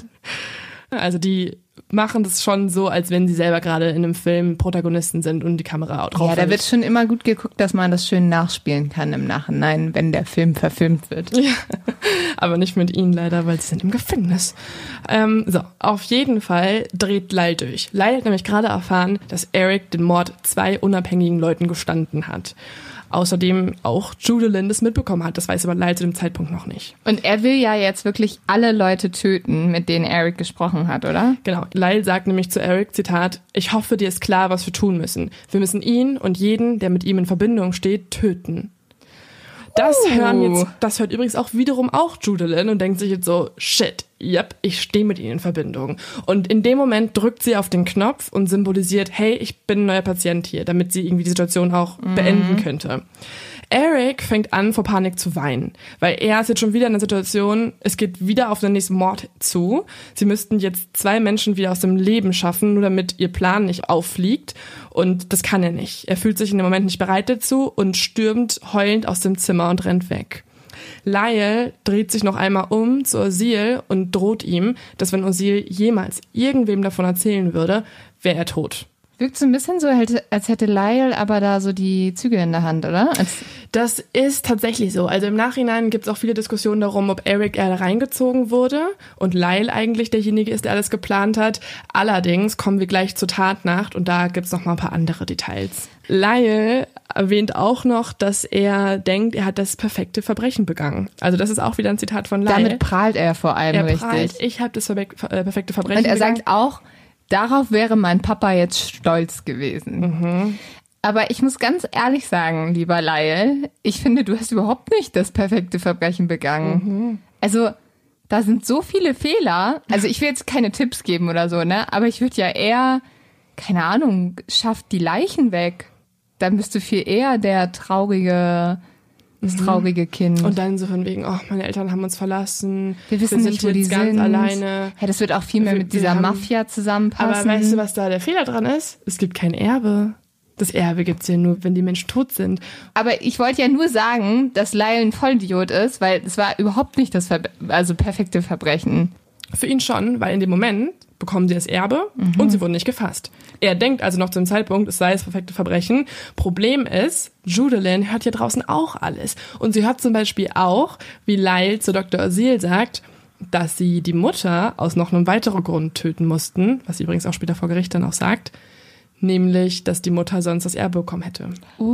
Also die machen das schon so, als wenn sie selber gerade in einem Film Protagonisten sind und die Kamera drauf ist. Ja, da wird schon immer gut geguckt, dass man das schön nachspielen kann im Nachhinein, wenn der Film verfilmt wird. Ja, aber nicht mit ihnen leider, weil sie sind im Gefängnis. Ähm, so, auf jeden Fall dreht Lyle durch. Lyle hat nämlich gerade erfahren, dass Eric den Mord zwei unabhängigen Leuten gestanden hat. Außerdem auch Judalyn das mitbekommen hat. Das weiß aber Lyle zu dem Zeitpunkt noch nicht. Und er will ja jetzt wirklich alle Leute töten, mit denen Eric gesprochen hat, oder? Genau. Lyle sagt nämlich zu Eric, Zitat, ich hoffe, dir ist klar, was wir tun müssen. Wir müssen ihn und jeden, der mit ihm in Verbindung steht, töten. Das uh. hören jetzt, das hört übrigens auch wiederum auch Judalyn und denkt sich jetzt so, shit, yep, ich stehe mit ihnen in Verbindung. Und in dem Moment drückt sie auf den Knopf und symbolisiert, hey, ich bin ein neuer Patient hier, damit sie irgendwie die Situation auch mhm. beenden könnte. Eric fängt an, vor Panik zu weinen, weil er ist jetzt schon wieder in der Situation, es geht wieder auf den nächsten Mord zu. Sie müssten jetzt zwei Menschen wieder aus dem Leben schaffen, nur damit ihr Plan nicht auffliegt. Und das kann er nicht. Er fühlt sich in dem Moment nicht bereit dazu und stürmt heulend aus dem Zimmer und rennt weg. Lyle dreht sich noch einmal um zu Ozil und droht ihm, dass wenn Ozil jemals irgendwem davon erzählen würde, wäre er tot. Wirkt so ein bisschen so, als hätte Lyle aber da so die Züge in der Hand, oder? Als das ist tatsächlich so. Also im Nachhinein gibt es auch viele Diskussionen darum, ob Eric eher reingezogen wurde und Lyle eigentlich derjenige ist, der alles geplant hat. Allerdings kommen wir gleich zur Tatnacht und da gibt es noch mal ein paar andere Details. Lyle erwähnt auch noch, dass er denkt, er hat das perfekte Verbrechen begangen. Also das ist auch wieder ein Zitat von Lyle. Damit prahlt er vor allem er richtig. Prahlt, ich habe das perfekte Verbrechen und er begangen. sagt auch, darauf wäre mein Papa jetzt stolz gewesen. Mhm. Aber ich muss ganz ehrlich sagen, lieber Lyle, ich finde, du hast überhaupt nicht das perfekte Verbrechen begangen. Mhm. Also, da sind so viele Fehler. Also, ich will jetzt keine Tipps geben oder so, ne? Aber ich würde ja eher, keine Ahnung, schafft die Leichen weg. Dann bist du viel eher der traurige, das traurige Kind. Und dann so von wegen, oh, meine Eltern haben uns verlassen. Wir wissen wir nicht, sind wo die ganz sind. alleine. Ja, das wird auch viel mehr wir, mit dieser haben, Mafia zusammenpassen. Aber weißt du, was da der Fehler dran ist? Es gibt kein Erbe. Das Erbe gibt's ja nur, wenn die Menschen tot sind. Aber ich wollte ja nur sagen, dass Lyle ein Vollidiot ist, weil es war überhaupt nicht das Ver- also perfekte Verbrechen. Für ihn schon, weil in dem Moment bekommen sie das Erbe mhm. und sie wurden nicht gefasst. Er denkt also noch zu dem Zeitpunkt, es sei das perfekte Verbrechen. Problem ist, Judalyn hört hier draußen auch alles. Und sie hört zum Beispiel auch, wie Lyle zu Doktor Oziel sagt, dass sie die Mutter aus noch einem weiteren Grund töten mussten, was sie übrigens auch später vor Gericht dann auch sagt, nämlich, dass die Mutter sonst das Erbe bekommen hätte.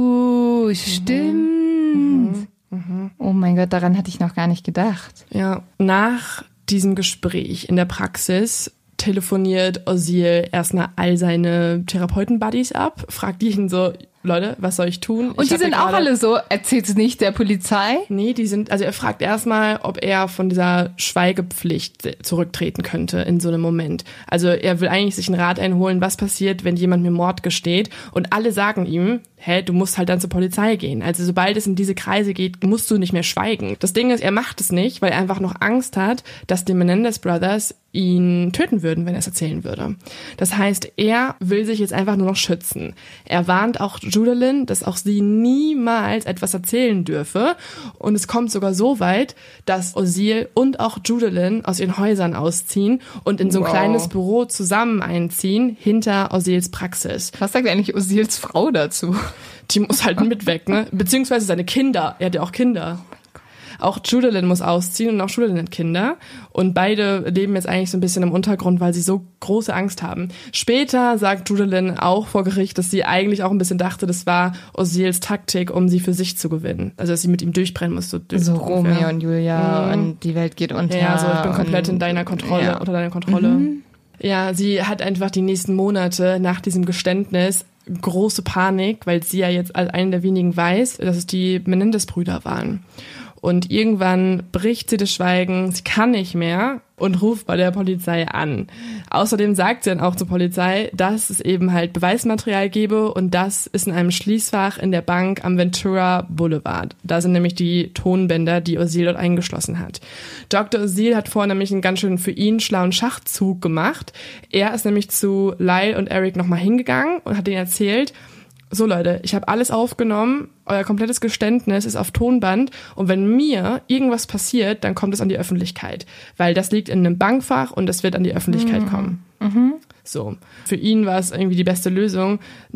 Uh, stimmt. Mhm. Mhm. Oh mein Gott, daran hatte ich noch gar nicht gedacht. Ja, nach diesem Gespräch in der Praxis telefoniert Oziel erstmal all seine Therapeuten-Buddies ab, fragt die ihn so, Leute, was soll ich tun? Und ich die sind auch alle so, erzählt's nicht der Polizei? Nee, die sind, also er fragt erstmal, ob er von dieser Schweigepflicht zurücktreten könnte in so einem Moment. Also er will eigentlich sich einen Rat einholen, was passiert, wenn jemand mir Mord gesteht. Und alle sagen ihm, hä, du musst halt dann zur Polizei gehen. Also sobald es in diese Kreise geht, musst du nicht mehr schweigen. Das Ding ist, er macht es nicht, weil er einfach noch Angst hat, dass die Menendez Brothers ihn töten würden, wenn er es erzählen würde. Das heißt, er will sich jetzt einfach nur noch schützen. Er warnt auch Judalyn, dass auch sie niemals etwas erzählen dürfe. Und es kommt sogar so weit, dass Oziel und auch Judalyn aus ihren Häusern ausziehen und in so ein wow. kleines Büro zusammen einziehen, hinter Ozils Praxis. Was sagt eigentlich Ozils Frau dazu? Die muss halt mit weg, ne? Beziehungsweise seine Kinder. Er hat ja auch Kinder. Auch Judalyn muss ausziehen und auch Judalyn hat Kinder. Und beide leben jetzt eigentlich so ein bisschen im Untergrund, weil sie so große Angst haben. Später sagt Judalyn auch vor Gericht, dass sie eigentlich auch ein bisschen dachte, das war Ozils Taktik, um sie für sich zu gewinnen. Also, dass sie mit ihm durchbrennen musste. Durch so Romeo und Julia mhm. und die Welt geht unter. Ja, so ich bin komplett in deiner Kontrolle, ja. unter deiner Kontrolle. Mhm. Ja, sie hat einfach die nächsten Monate nach diesem Geständnis große Panik, weil sie ja jetzt als eine der wenigen weiß, dass es die Menendez-Brüder waren. Und irgendwann bricht sie das Schweigen, sie kann nicht mehr und ruft bei der Polizei an. Außerdem sagt sie dann auch zur Polizei, dass es eben halt Beweismaterial gebe und das ist in einem Schließfach in der Bank am Ventura Boulevard. Da sind nämlich die Tonbänder, die Oziel dort eingeschlossen hat. Doktor Oziel hat vorher nämlich einen ganz schön für ihn schlauen Schachzug gemacht. Er ist nämlich zu Lyle und Eric nochmal hingegangen und hat ihnen erzählt, so Leute, ich habe alles aufgenommen, euer komplettes Geständnis ist auf Tonband und wenn mir irgendwas passiert, dann kommt es an die Öffentlichkeit, weil das liegt in einem Bankfach und das wird an die Öffentlichkeit mhm. kommen. Mhm. So, für ihn war es irgendwie die beste Lösung,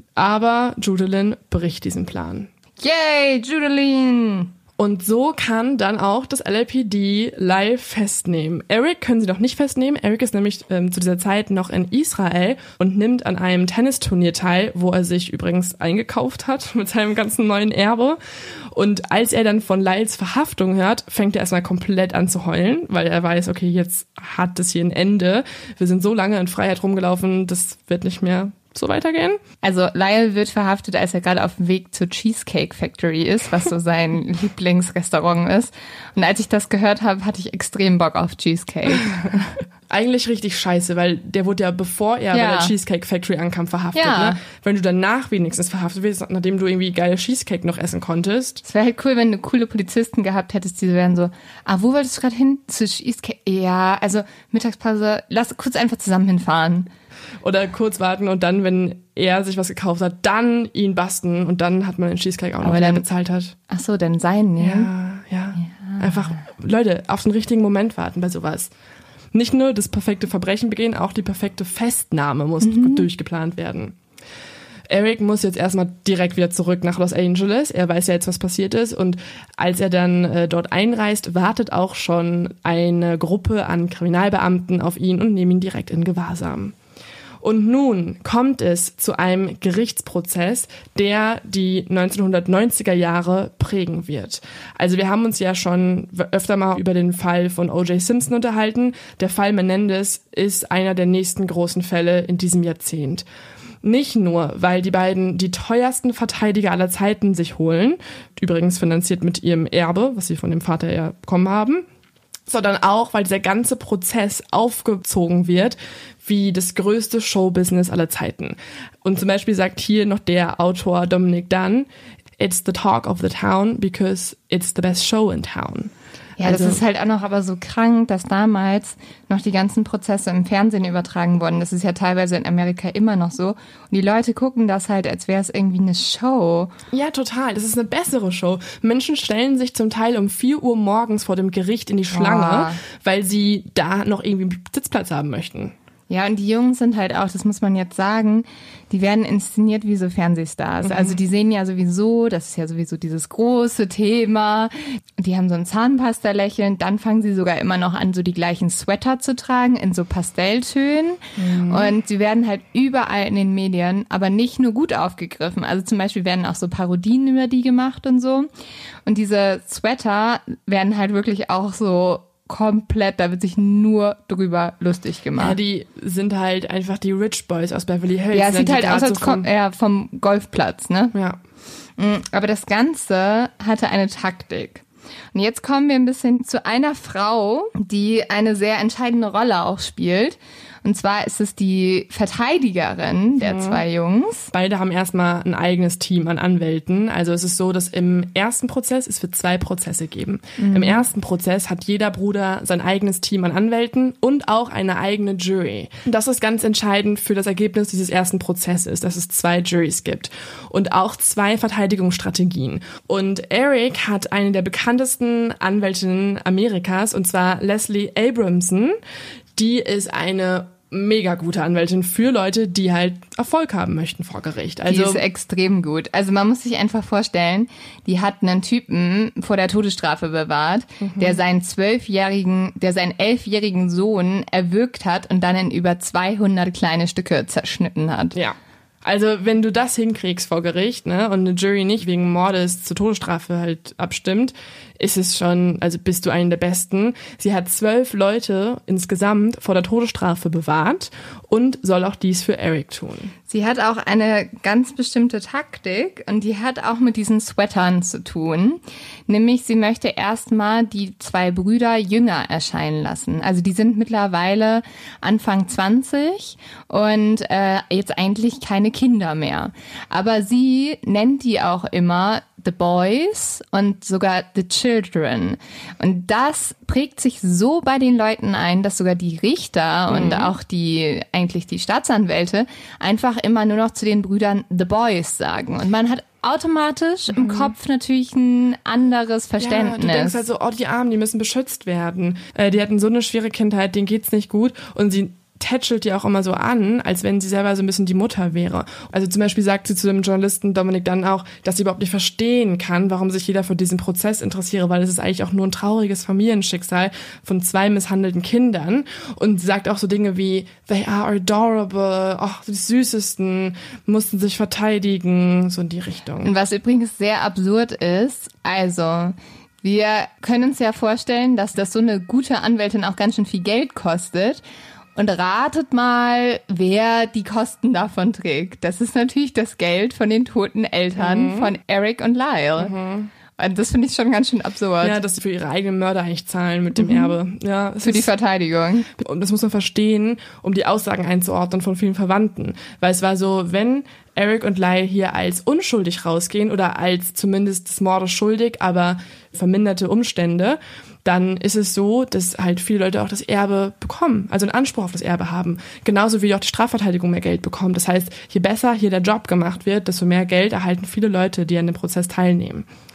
aber Judalyn bricht diesen Plan. Yay, Judalyn! Und so kann dann auch das L A P D Lyle festnehmen. Eric können sie noch nicht festnehmen. Eric ist nämlich ähm, zu dieser Zeit noch in Israel und nimmt an einem Tennisturnier teil, wo er sich übrigens eingekauft hat mit seinem ganzen neuen Erbe. Und als er dann von Lyles Verhaftung hört, fängt er erstmal komplett an zu heulen, weil er weiß, okay, jetzt hat das hier ein Ende. Wir sind so lange in Freiheit rumgelaufen, das wird nicht mehr so weitergehen. Also Lyle wird verhaftet, als er gerade auf dem Weg zur Cheesecake Factory ist, was so sein Lieblingsrestaurant ist. Und als ich das gehört habe, hatte ich extrem Bock auf Cheesecake. Eigentlich richtig scheiße, weil der wurde ja, bevor er ja. bei der Cheesecake Factory ankam, verhaftet. Ja. Ne? Wenn du danach wenigstens verhaftet wirst, nachdem du irgendwie geile Cheesecake noch essen konntest. Es wäre halt cool, wenn du coole Polizisten gehabt hättest, die wären so, ah, wo wolltest du gerade hin? Zu Cheesecake? Ja, also Mittagspause, lass kurz einfach zusammen hinfahren. Oder kurz warten und dann, wenn er sich was gekauft hat, dann ihn basten und dann hat man den Cheesecake auch noch, den er bezahlt hat. Ach so, dann sein, ne? Ja, ja, ja. Einfach, Leute, auf den richtigen Moment warten bei sowas. Nicht nur das perfekte Verbrechen begehen, auch die perfekte Festnahme muss mhm. durchgeplant werden. Eric muss jetzt erstmal direkt wieder zurück nach Los Angeles. Er weiß ja jetzt, was passiert ist. Und als er dann äh, dort einreist, wartet auch schon eine Gruppe an Kriminalbeamten auf ihn und nehmen ihn direkt in Gewahrsam. Und nun kommt es zu einem Gerichtsprozess, der die neunzehnhundertneunziger Jahre prägen wird. Also wir haben uns ja schon öfter mal über den Fall von O J Simpson unterhalten. Der Fall Menendez ist einer der nächsten großen Fälle in diesem Jahrzehnt. Nicht nur, weil die beiden die teuersten Verteidiger aller Zeiten sich holen, übrigens finanziert mit ihrem Erbe, was sie von dem Vater ja bekommen haben, sondern auch, weil dieser ganze Prozess aufgezogen wird wie das größte Showbusiness aller Zeiten. Und zum Beispiel sagt hier noch der Autor Dominic Dunn, "It's the talk of the town because it's the best show in town." Ja, also, das ist halt auch noch aber so krank, dass damals noch die ganzen Prozesse im Fernsehen übertragen wurden. Das ist ja teilweise in Amerika immer noch so. Und die Leute gucken das halt, als wäre es irgendwie eine Show. Ja, total. Das ist eine bessere Show. Menschen stellen sich zum Teil um vier Uhr morgens vor dem Gericht in die Schlange, oh. weil sie da noch irgendwie einen Sitzplatz haben möchten. Ja, und die Jungs sind halt auch, das muss man jetzt sagen, die werden inszeniert wie so Fernsehstars. Mhm. Also die sehen ja sowieso, das ist ja sowieso dieses große Thema. Die haben so ein Zahnpasta-Lächeln. Dann fangen sie sogar immer noch an, so die gleichen Sweater zu tragen in so Pastelltönen. Mhm. Und sie werden halt überall in den Medien, aber nicht nur gut aufgegriffen. Also zum Beispiel werden auch so Parodien über die gemacht und so. Und diese Sweater werden halt wirklich auch so komplett, da wird sich nur drüber lustig gemacht. Ja, die sind halt einfach die Rich Boys aus Beverly Hills. Ja, es sieht halt aus, als so kom- ja, vom Golfplatz, ne? Ja. Aber das Ganze hatte eine Taktik. Und jetzt kommen wir ein bisschen zu einer Frau, die eine sehr entscheidende Rolle auch spielt. Und zwar ist es die Verteidigerin der zwei Jungs. Beide haben erstmal ein eigenes Team an Anwälten. Also es ist so, dass im ersten Prozess es wird zwei Prozesse geben. Mhm. Im ersten Prozess hat jeder Bruder sein eigenes Team an Anwälten und auch eine eigene Jury. Das ist ganz entscheidend für das Ergebnis dieses ersten Prozesses, dass es zwei Juries gibt und auch zwei Verteidigungsstrategien. Und Eric hat eine der bekanntesten Anwältinnen Amerikas, und zwar Leslie Abramson. Die ist eine mega gute Anwältin für Leute, die halt Erfolg haben möchten vor Gericht. Also die ist extrem gut. Also man muss sich einfach vorstellen, die hat einen Typen vor der Todesstrafe bewahrt, mhm. der seinen zwölfjährigen, der seinen elfjährigen Sohn erwürgt hat und dann in über zweihundert kleine Stücke zerschnitten hat. Ja. Also wenn du das hinkriegst vor Gericht, ne, und eine Jury nicht wegen Mordes zur Todesstrafe halt abstimmt, ist es schon, also bist du einen der Besten. Sie hat zwölf Leute insgesamt vor der Todesstrafe bewahrt und soll auch dies für Eric tun. Sie hat auch eine ganz bestimmte Taktik und die hat auch mit diesen Sweatern zu tun. Nämlich, sie möchte erstmal die zwei Brüder jünger erscheinen lassen. Also die sind mittlerweile Anfang zwanzig und äh, jetzt eigentlich keine Kinder mehr. Aber sie nennt die auch immer The Boys und sogar The Children. Und das prägt sich so bei den Leuten ein, dass sogar die Richter mhm. und auch die, eigentlich die Staatsanwälte einfach immer nur noch zu den Brüdern The Boys sagen. Und man hat automatisch mhm. im Kopf natürlich ein anderes Verständnis. Ja, du denkst halt so, oh, die Armen, die müssen beschützt werden. Äh, die hatten so eine schwere Kindheit, denen geht's nicht gut. Und sie tätschelt die auch immer so an, als wenn sie selber so ein bisschen die Mutter wäre. Also zum Beispiel sagt sie zu dem Journalisten Dominic Dunn auch, dass sie überhaupt nicht verstehen kann, warum sich jeder für diesen Prozess interessiere, weil es ist eigentlich auch nur ein trauriges Familienschicksal von zwei misshandelten Kindern. Und sie sagt auch so Dinge wie, they are adorable, ach, die Süßesten, mussten sich verteidigen, so in die Richtung. Was übrigens sehr absurd ist, also wir können uns ja vorstellen, dass das so eine gute Anwältin auch ganz schön viel Geld kostet. Und ratet mal, wer die Kosten davon trägt. Das ist natürlich das Geld von den toten Eltern mhm. von Eric und Lyle. Mhm. Und das finde ich schon ganz schön absurd. Ja, dass sie für ihre eigenen Mörder eigentlich zahlen mit dem mhm. Erbe. Ja, für die Verteidigung. Und das muss man verstehen, um die Aussagen einzuordnen von vielen Verwandten. Weil es war so, wenn Eric und Lyle hier als unschuldig rausgehen oder als zumindest des Mordes schuldig, aber verminderte Umstände, dann ist es so, dass halt viele Leute auch das Erbe bekommen, also einen Anspruch auf das Erbe haben. Genauso wie auch die Strafverteidigung mehr Geld bekommt. Das heißt, je besser hier der Job gemacht wird, desto mehr Geld erhalten viele Leute, die an dem Prozess teilnehmen.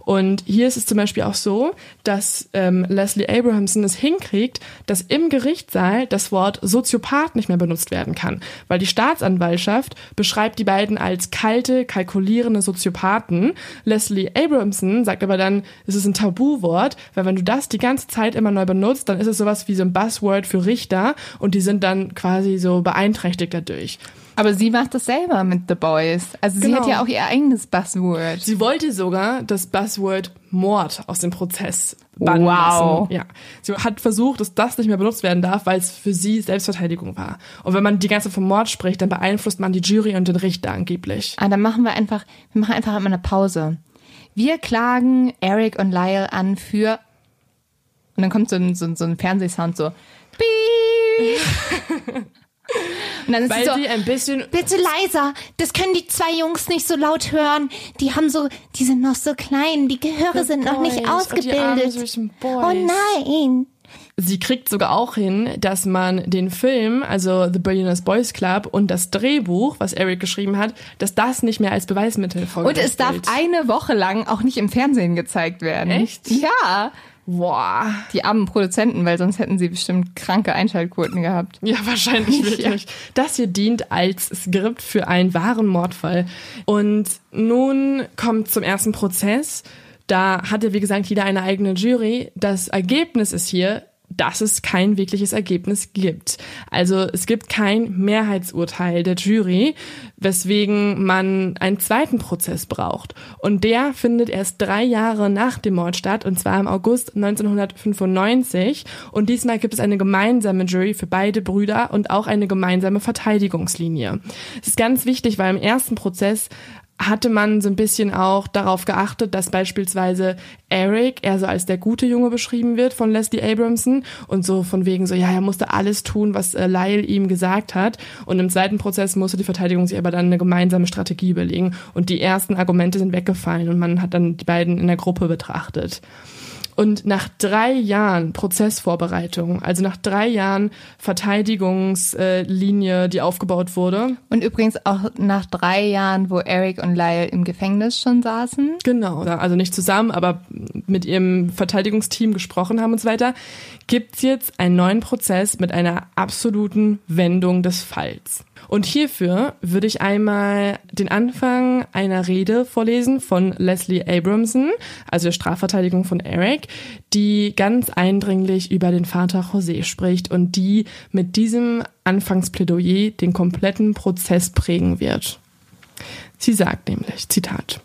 Und hier ist es zum Beispiel auch so, dass ähm, Leslie Abrahamson es hinkriegt, dass im Gerichtssaal das Wort Soziopath nicht mehr benutzt werden kann, weil die Staatsanwaltschaft beschreibt die beiden als kalte, kalkulierende Soziopathen. Leslie Abrahamson sagt aber dann, es ist ein Tabuwort, weil wenn du das die ganze Zeit immer neu benutzt, dann ist es sowas wie so ein Buzzword für Richter und die sind dann quasi so beeinträchtigt dadurch. Aber sie macht das selber mit The Boys. Also sie genau. hat ja auch ihr eigenes Buzzword. Sie wollte sogar das Buzzword Mord aus dem Prozess bannen wow. lassen. Ja. Sie hat versucht, dass das nicht mehr benutzt werden darf, weil es für sie Selbstverteidigung war. Und wenn man die ganze Zeit vom Mord spricht, dann beeinflusst man die Jury und den Richter angeblich. Ah, dann machen wir einfach, wir machen einfach immer eine Pause. Wir klagen Eric und Lyle an für, und dann kommt so ein, so, so ein Fernsehsound so, Piep. Und dann ist Weil sie so, sie ein bisschen bitte leiser, das können die zwei Jungs nicht so laut hören. Die haben so, die sind noch so klein, die Gehöre the sind noch boys. nicht ausgebildet. Oh nein. Sie kriegt sogar auch hin, dass man den Film, also The Billionaires Boys Club und das Drehbuch, was Eric geschrieben hat, dass das nicht mehr als Beweismittel vorgestellt wird. Und es darf eine Woche lang auch nicht im Fernsehen gezeigt werden. Echt? Ja. Boah. Die armen Produzenten, weil sonst hätten sie bestimmt kranke Einschaltquoten gehabt. Ja, wahrscheinlich wirklich. Ja. Das hier dient als Skript für einen wahren Mordfall. Und nun kommt zum ersten Prozess. Da hatte, wie gesagt, jeder eine eigene Jury. Das Ergebnis ist hier, dass es kein wirkliches Ergebnis gibt. Also es gibt kein Mehrheitsurteil der Jury, weswegen man einen zweiten Prozess braucht. Und der findet erst drei Jahre nach dem Mord statt, und zwar im August neunzehnhundertfünfundneunzig. Und diesmal gibt es eine gemeinsame Jury für beide Brüder und auch eine gemeinsame Verteidigungslinie. Das ist ganz wichtig, weil im ersten Prozess hatte man so ein bisschen auch darauf geachtet, dass beispielsweise Eric eher so als der gute Junge beschrieben wird von Leslie Abrahamson und so von wegen so, ja, er musste alles tun, was äh, Lyle ihm gesagt hat. Und im zweiten Prozess musste die Verteidigung sich aber dann eine gemeinsame Strategie überlegen. Und die ersten Argumente sind weggefallen und man hat dann die beiden in der Gruppe betrachtet. Und nach drei Jahren Prozessvorbereitung, also nach drei Jahren Verteidigungslinie, die aufgebaut wurde. Und übrigens auch nach drei Jahren, wo Eric und Lyle im Gefängnis schon saßen. Genau, also nicht zusammen, aber mit ihrem Verteidigungsteam gesprochen haben und so weiter, gibt's jetzt einen neuen Prozess mit einer absoluten Wendung des Falls. Und hierfür würde ich einmal den Anfang einer Rede vorlesen von Leslie Abrahamson, also der Strafverteidigung von Eric, die ganz eindringlich über den Vater José spricht und die mit diesem Anfangsplädoyer den kompletten Prozess prägen wird. Sie sagt nämlich, Zitat: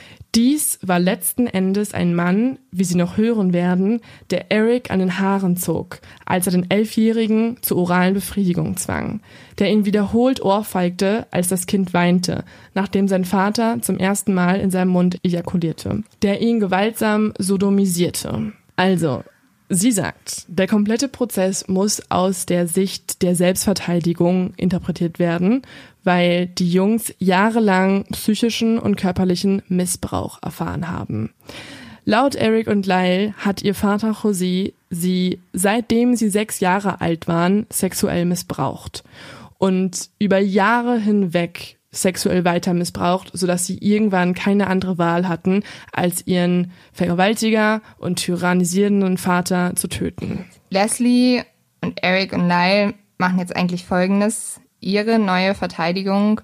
Dies war letzten Endes ein Mann, wie Sie noch hören werden, der Eric an den Haaren zog, als er den Elfjährigen zur oralen Befriedigung zwang, der ihn wiederholt ohrfeigte, als das Kind weinte, nachdem sein Vater zum ersten Mal in seinem Mund ejakulierte, der ihn gewaltsam sodomisierte. Also, sie sagt, der komplette Prozess muss aus der Sicht der Selbstverteidigung interpretiert werden, weil die Jungs jahrelang psychischen und körperlichen Missbrauch erfahren haben. Laut Eric und Lyle hat ihr Vater José sie, seitdem sie sechs Jahre alt waren, sexuell missbraucht und über Jahre hinweg sexuell weiter missbraucht, sodass sie irgendwann keine andere Wahl hatten, als ihren Vergewaltiger und tyrannisierenden Vater zu töten. Leslie und Eric und Lyle machen jetzt eigentlich Folgendes. Ihre neue Verteidigung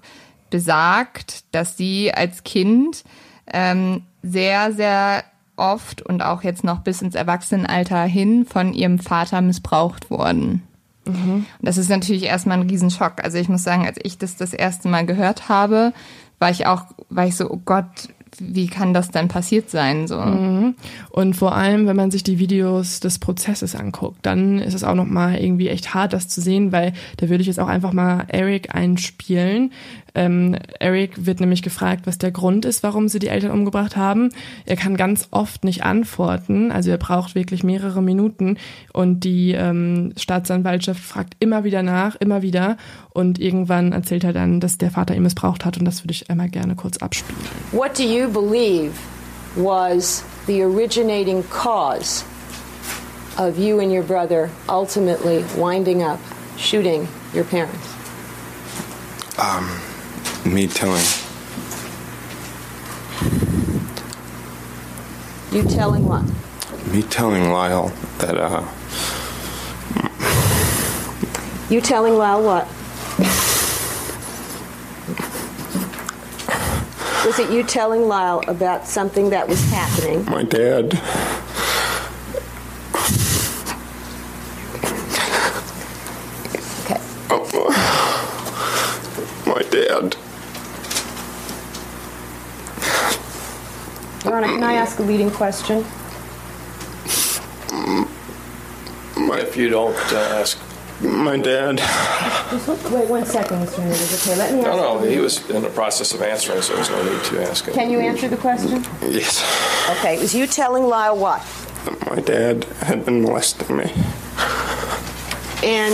besagt, dass sie als Kind ähm, sehr, sehr oft und auch jetzt noch bis ins Erwachsenenalter hin von ihrem Vater missbraucht wurden. Mhm. Das ist natürlich erstmal ein Riesenschock. Also ich muss sagen, als ich das das erste Mal gehört habe, war ich auch, war ich so, oh Gott, wie kann das denn passiert sein? So. Mhm. Und vor allem, wenn man sich die Videos des Prozesses anguckt, dann ist es auch nochmal irgendwie echt hart, das zu sehen, weil da würde ich jetzt auch einfach mal Eric einspielen. Ähm, Eric wird nämlich gefragt, was der Grund ist, warum sie die Eltern umgebracht haben. Er kann ganz oft nicht antworten, also er braucht wirklich mehrere Minuten und die ähm, Staatsanwaltschaft fragt immer wieder nach, immer wieder und irgendwann erzählt er dann, dass der Vater ihn missbraucht hat und das würde ich einmal gerne kurz abspielen. What do you believe was the originating cause of you and your brother ultimately winding up shooting your parents? Um... Me telling You telling what? Me telling Lyle that, uh... You telling Lyle what? Was it you telling Lyle about something that was happening? My dad... Okay. Oh, my dad... Your Honor, can I ask a leading question? My, if you don't uh, ask... My dad... Just wait one second, Mister Hernandez. Okay, let me ask... No, no, he was in the process of answering, so there's no need to ask him. Can you answer the question? Yes. Okay, it was you telling Lyle what? That my dad had been molesting me. And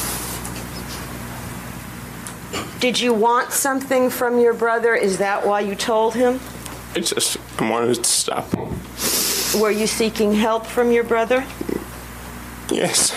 did you want something from your brother? Is that why you told him? I just I wanted to stop him. Were you seeking help from your brother? Yes.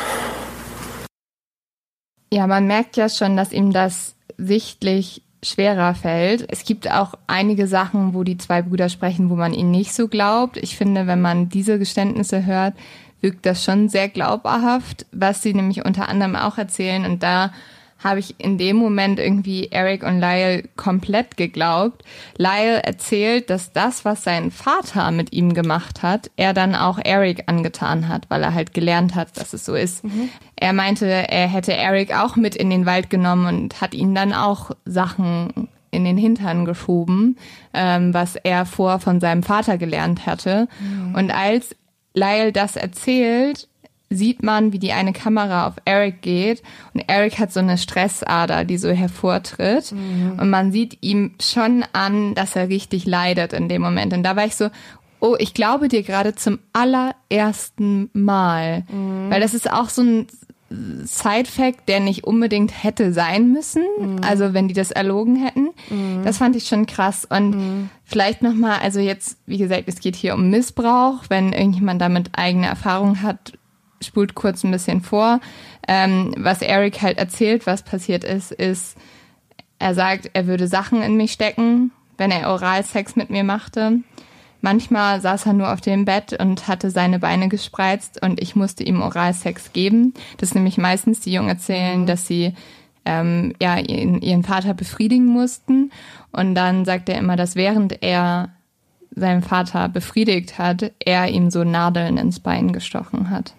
Ja, man merkt ja schon, dass ihm das sichtlich schwerer fällt. Es gibt auch einige Sachen, wo die zwei Brüder sprechen, wo man ihnen nicht so glaubt. Ich finde, wenn man diese Geständnisse hört, wirkt das schon sehr glaubhaft, was sie nämlich unter anderem auch erzählen. Und da habe ich in dem Moment irgendwie Eric und Lyle komplett geglaubt. Lyle erzählt, dass das, was sein Vater mit ihm gemacht hat, er dann auch Eric angetan hat, weil er halt gelernt hat, dass es so ist. Mhm. Er meinte, er hätte Eric auch mit in den Wald genommen und hat ihn dann auch Sachen in den Hintern geschoben, ähm, was er vor von seinem Vater gelernt hatte. Mhm. Und als Lyle das erzählt, sieht man, wie die eine Kamera auf Eric geht und Eric hat so eine Stressader, die so hervortritt mhm. und man sieht ihm schon an, dass er richtig leidet in dem Moment. Und da war ich so, oh, ich glaube dir gerade zum allerersten Mal, mhm. weil das ist auch so ein Side-Fact, der nicht unbedingt hätte sein müssen, mhm. also wenn die das erlogen hätten. Mhm. Das fand ich schon krass. Und mhm. vielleicht nochmal, also jetzt, wie gesagt, es geht hier um Missbrauch, wenn irgendjemand damit eigene Erfahrung hat, spult kurz ein bisschen vor. Ähm, was Eric halt erzählt, was passiert ist, ist, er sagt, er würde Sachen in mich stecken, wenn er Oralsex mit mir machte. Manchmal saß er nur auf dem Bett und hatte seine Beine gespreizt und ich musste ihm Oralsex geben. Das ist nämlich meistens, die Jungen erzählen, dass sie ähm, ja ihren, ihren Vater befriedigen mussten. Und dann sagt er immer, dass während er seinen Vater befriedigt hat, er ihm so Nadeln ins Bein gestochen hat.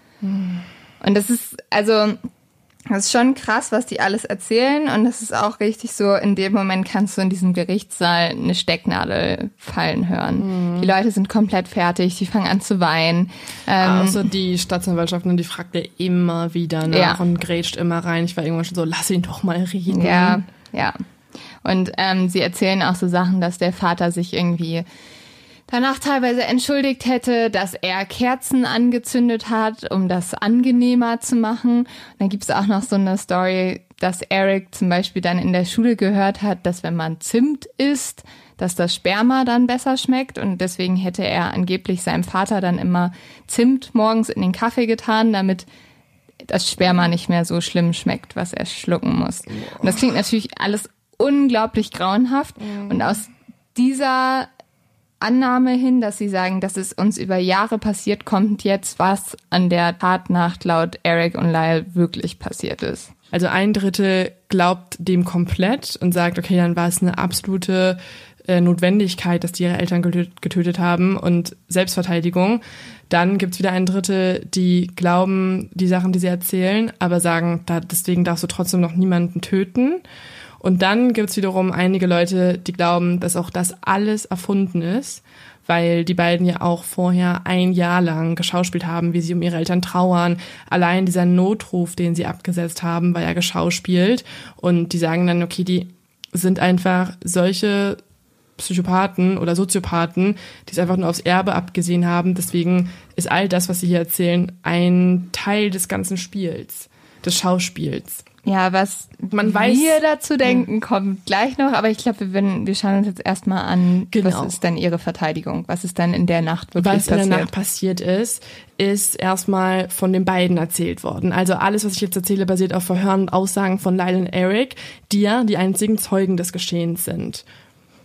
Und das ist, also, das ist schon krass, was die alles erzählen und das ist auch richtig so, in dem Moment kannst du in diesem Gerichtssaal eine Stecknadel fallen hören. Mhm. Die Leute sind komplett fertig, die fangen an zu weinen. Ähm, Außer die Staatsanwaltschaft, die fragt ja immer wieder nach ja. und grätscht immer rein. Ich war irgendwann schon so, lass ihn doch mal reden. Ja, ja. Und ähm, sie erzählen auch so Sachen, dass der Vater sich irgendwie danach teilweise entschuldigt hätte, dass er Kerzen angezündet hat, um das angenehmer zu machen. Und dann gibt es auch noch so eine Story, dass Eric zum Beispiel dann in der Schule gehört hat, dass wenn man Zimt isst, dass das Sperma dann besser schmeckt. Und deswegen hätte er angeblich seinem Vater dann immer Zimt morgens in den Kaffee getan, damit das Sperma nicht mehr so schlimm schmeckt, was er schlucken muss. Und das klingt natürlich alles unglaublich grauenhaft. Und aus dieser Annahme hin, dass sie sagen, dass es uns über Jahre passiert, kommt jetzt, was an der Tatnacht laut Eric und Lyle wirklich passiert ist. Also ein Drittel glaubt dem komplett und sagt, okay, dann war es eine absolute äh, Notwendigkeit, dass die ihre Eltern getötet, getötet haben und Selbstverteidigung. Dann gibt's wieder ein Drittel, die glauben die Sachen, die sie erzählen, aber sagen, da, deswegen darfst du trotzdem noch niemanden töten. Und dann gibt's wiederum einige Leute, die glauben, dass auch das alles erfunden ist, weil die beiden ja auch vorher ein Jahr lang geschauspielt haben, wie sie um ihre Eltern trauern. Allein dieser Notruf, den sie abgesetzt haben, war ja geschauspielt. Und die sagen dann, okay, die sind einfach solche Psychopathen oder Soziopathen, die es einfach nur aufs Erbe abgesehen haben. Deswegen ist all das, was sie hier erzählen, ein Teil des ganzen Spiels, des Schauspiels. Ja, was man weiß, wir dazu denken, ja. kommt gleich noch. Aber ich glaube, wir, werden, wir schauen uns jetzt erstmal an, genau. was ist denn ihre Verteidigung? Was ist dann in der Nacht wirklich was passiert? Was in der Nacht passiert ist, ist erstmal von den beiden erzählt worden. Also alles, was ich jetzt erzähle, basiert auf Verhören und Aussagen von Lyle und Eric, die ja die einzigen Zeugen des Geschehens sind.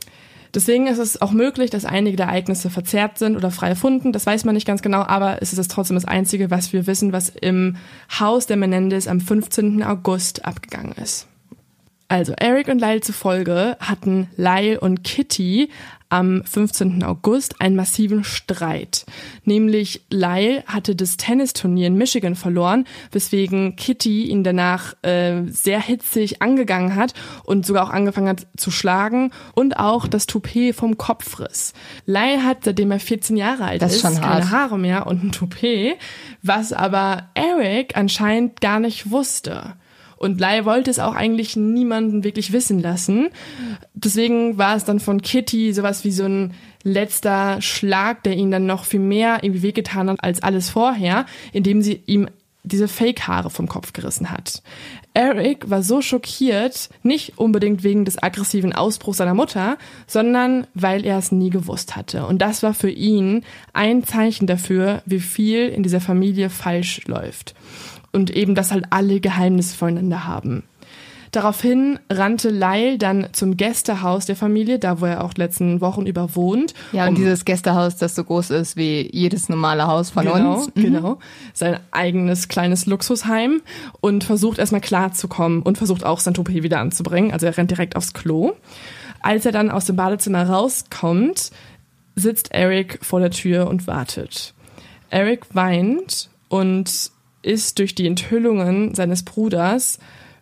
Deswegen ist es auch möglich, dass einige der Ereignisse verzerrt sind oder frei erfunden. Das weiß man nicht ganz genau, aber es ist trotzdem das Einzige, was wir wissen, was im Haus der Menendez am fünfzehnten August abgegangen ist. Also Eric und Lyle zufolge hatten Lyle und Kitty am fünfzehnten August einen massiven Streit. Nämlich Lyle hatte das Tennisturnier in Michigan verloren, weswegen Kitty ihn danach äh, sehr hitzig angegangen hat und sogar auch angefangen hat zu schlagen und auch das Toupet vom Kopf riss. Lyle hat, seitdem er vierzehn Jahre alt das ist, ist keine hart. Haare mehr und ein Toupet, was aber Eric anscheinend gar nicht wusste. Und Lyle wollte es auch eigentlich niemanden wirklich wissen lassen. Deswegen war es dann von Kitty sowas wie so ein letzter Schlag, der ihn dann noch viel mehr irgendwie wehgetan hat als alles vorher, indem sie ihm diese Fake-Haare vom Kopf gerissen hat. Eric war so schockiert, nicht unbedingt wegen des aggressiven Ausbruchs seiner Mutter, sondern weil er es nie gewusst hatte. Und das war für ihn ein Zeichen dafür, wie viel in dieser Familie falsch läuft. Und eben, dass halt alle Geheimnisse voneinander haben. Daraufhin rannte Lyle dann zum Gästehaus der Familie, da wo er auch letzten Wochen über wohnt. Ja, und um, dieses Gästehaus, das so groß ist wie jedes normale Haus von genau, uns. Mhm. Genau, sein eigenes kleines Luxusheim und versucht erstmal klarzukommen und versucht auch sein Toupet wieder anzubringen. Also er rennt direkt aufs Klo. Als er dann aus dem Badezimmer rauskommt, sitzt Eric vor der Tür und wartet. Eric weint und ist durch die Enthüllungen seines Bruders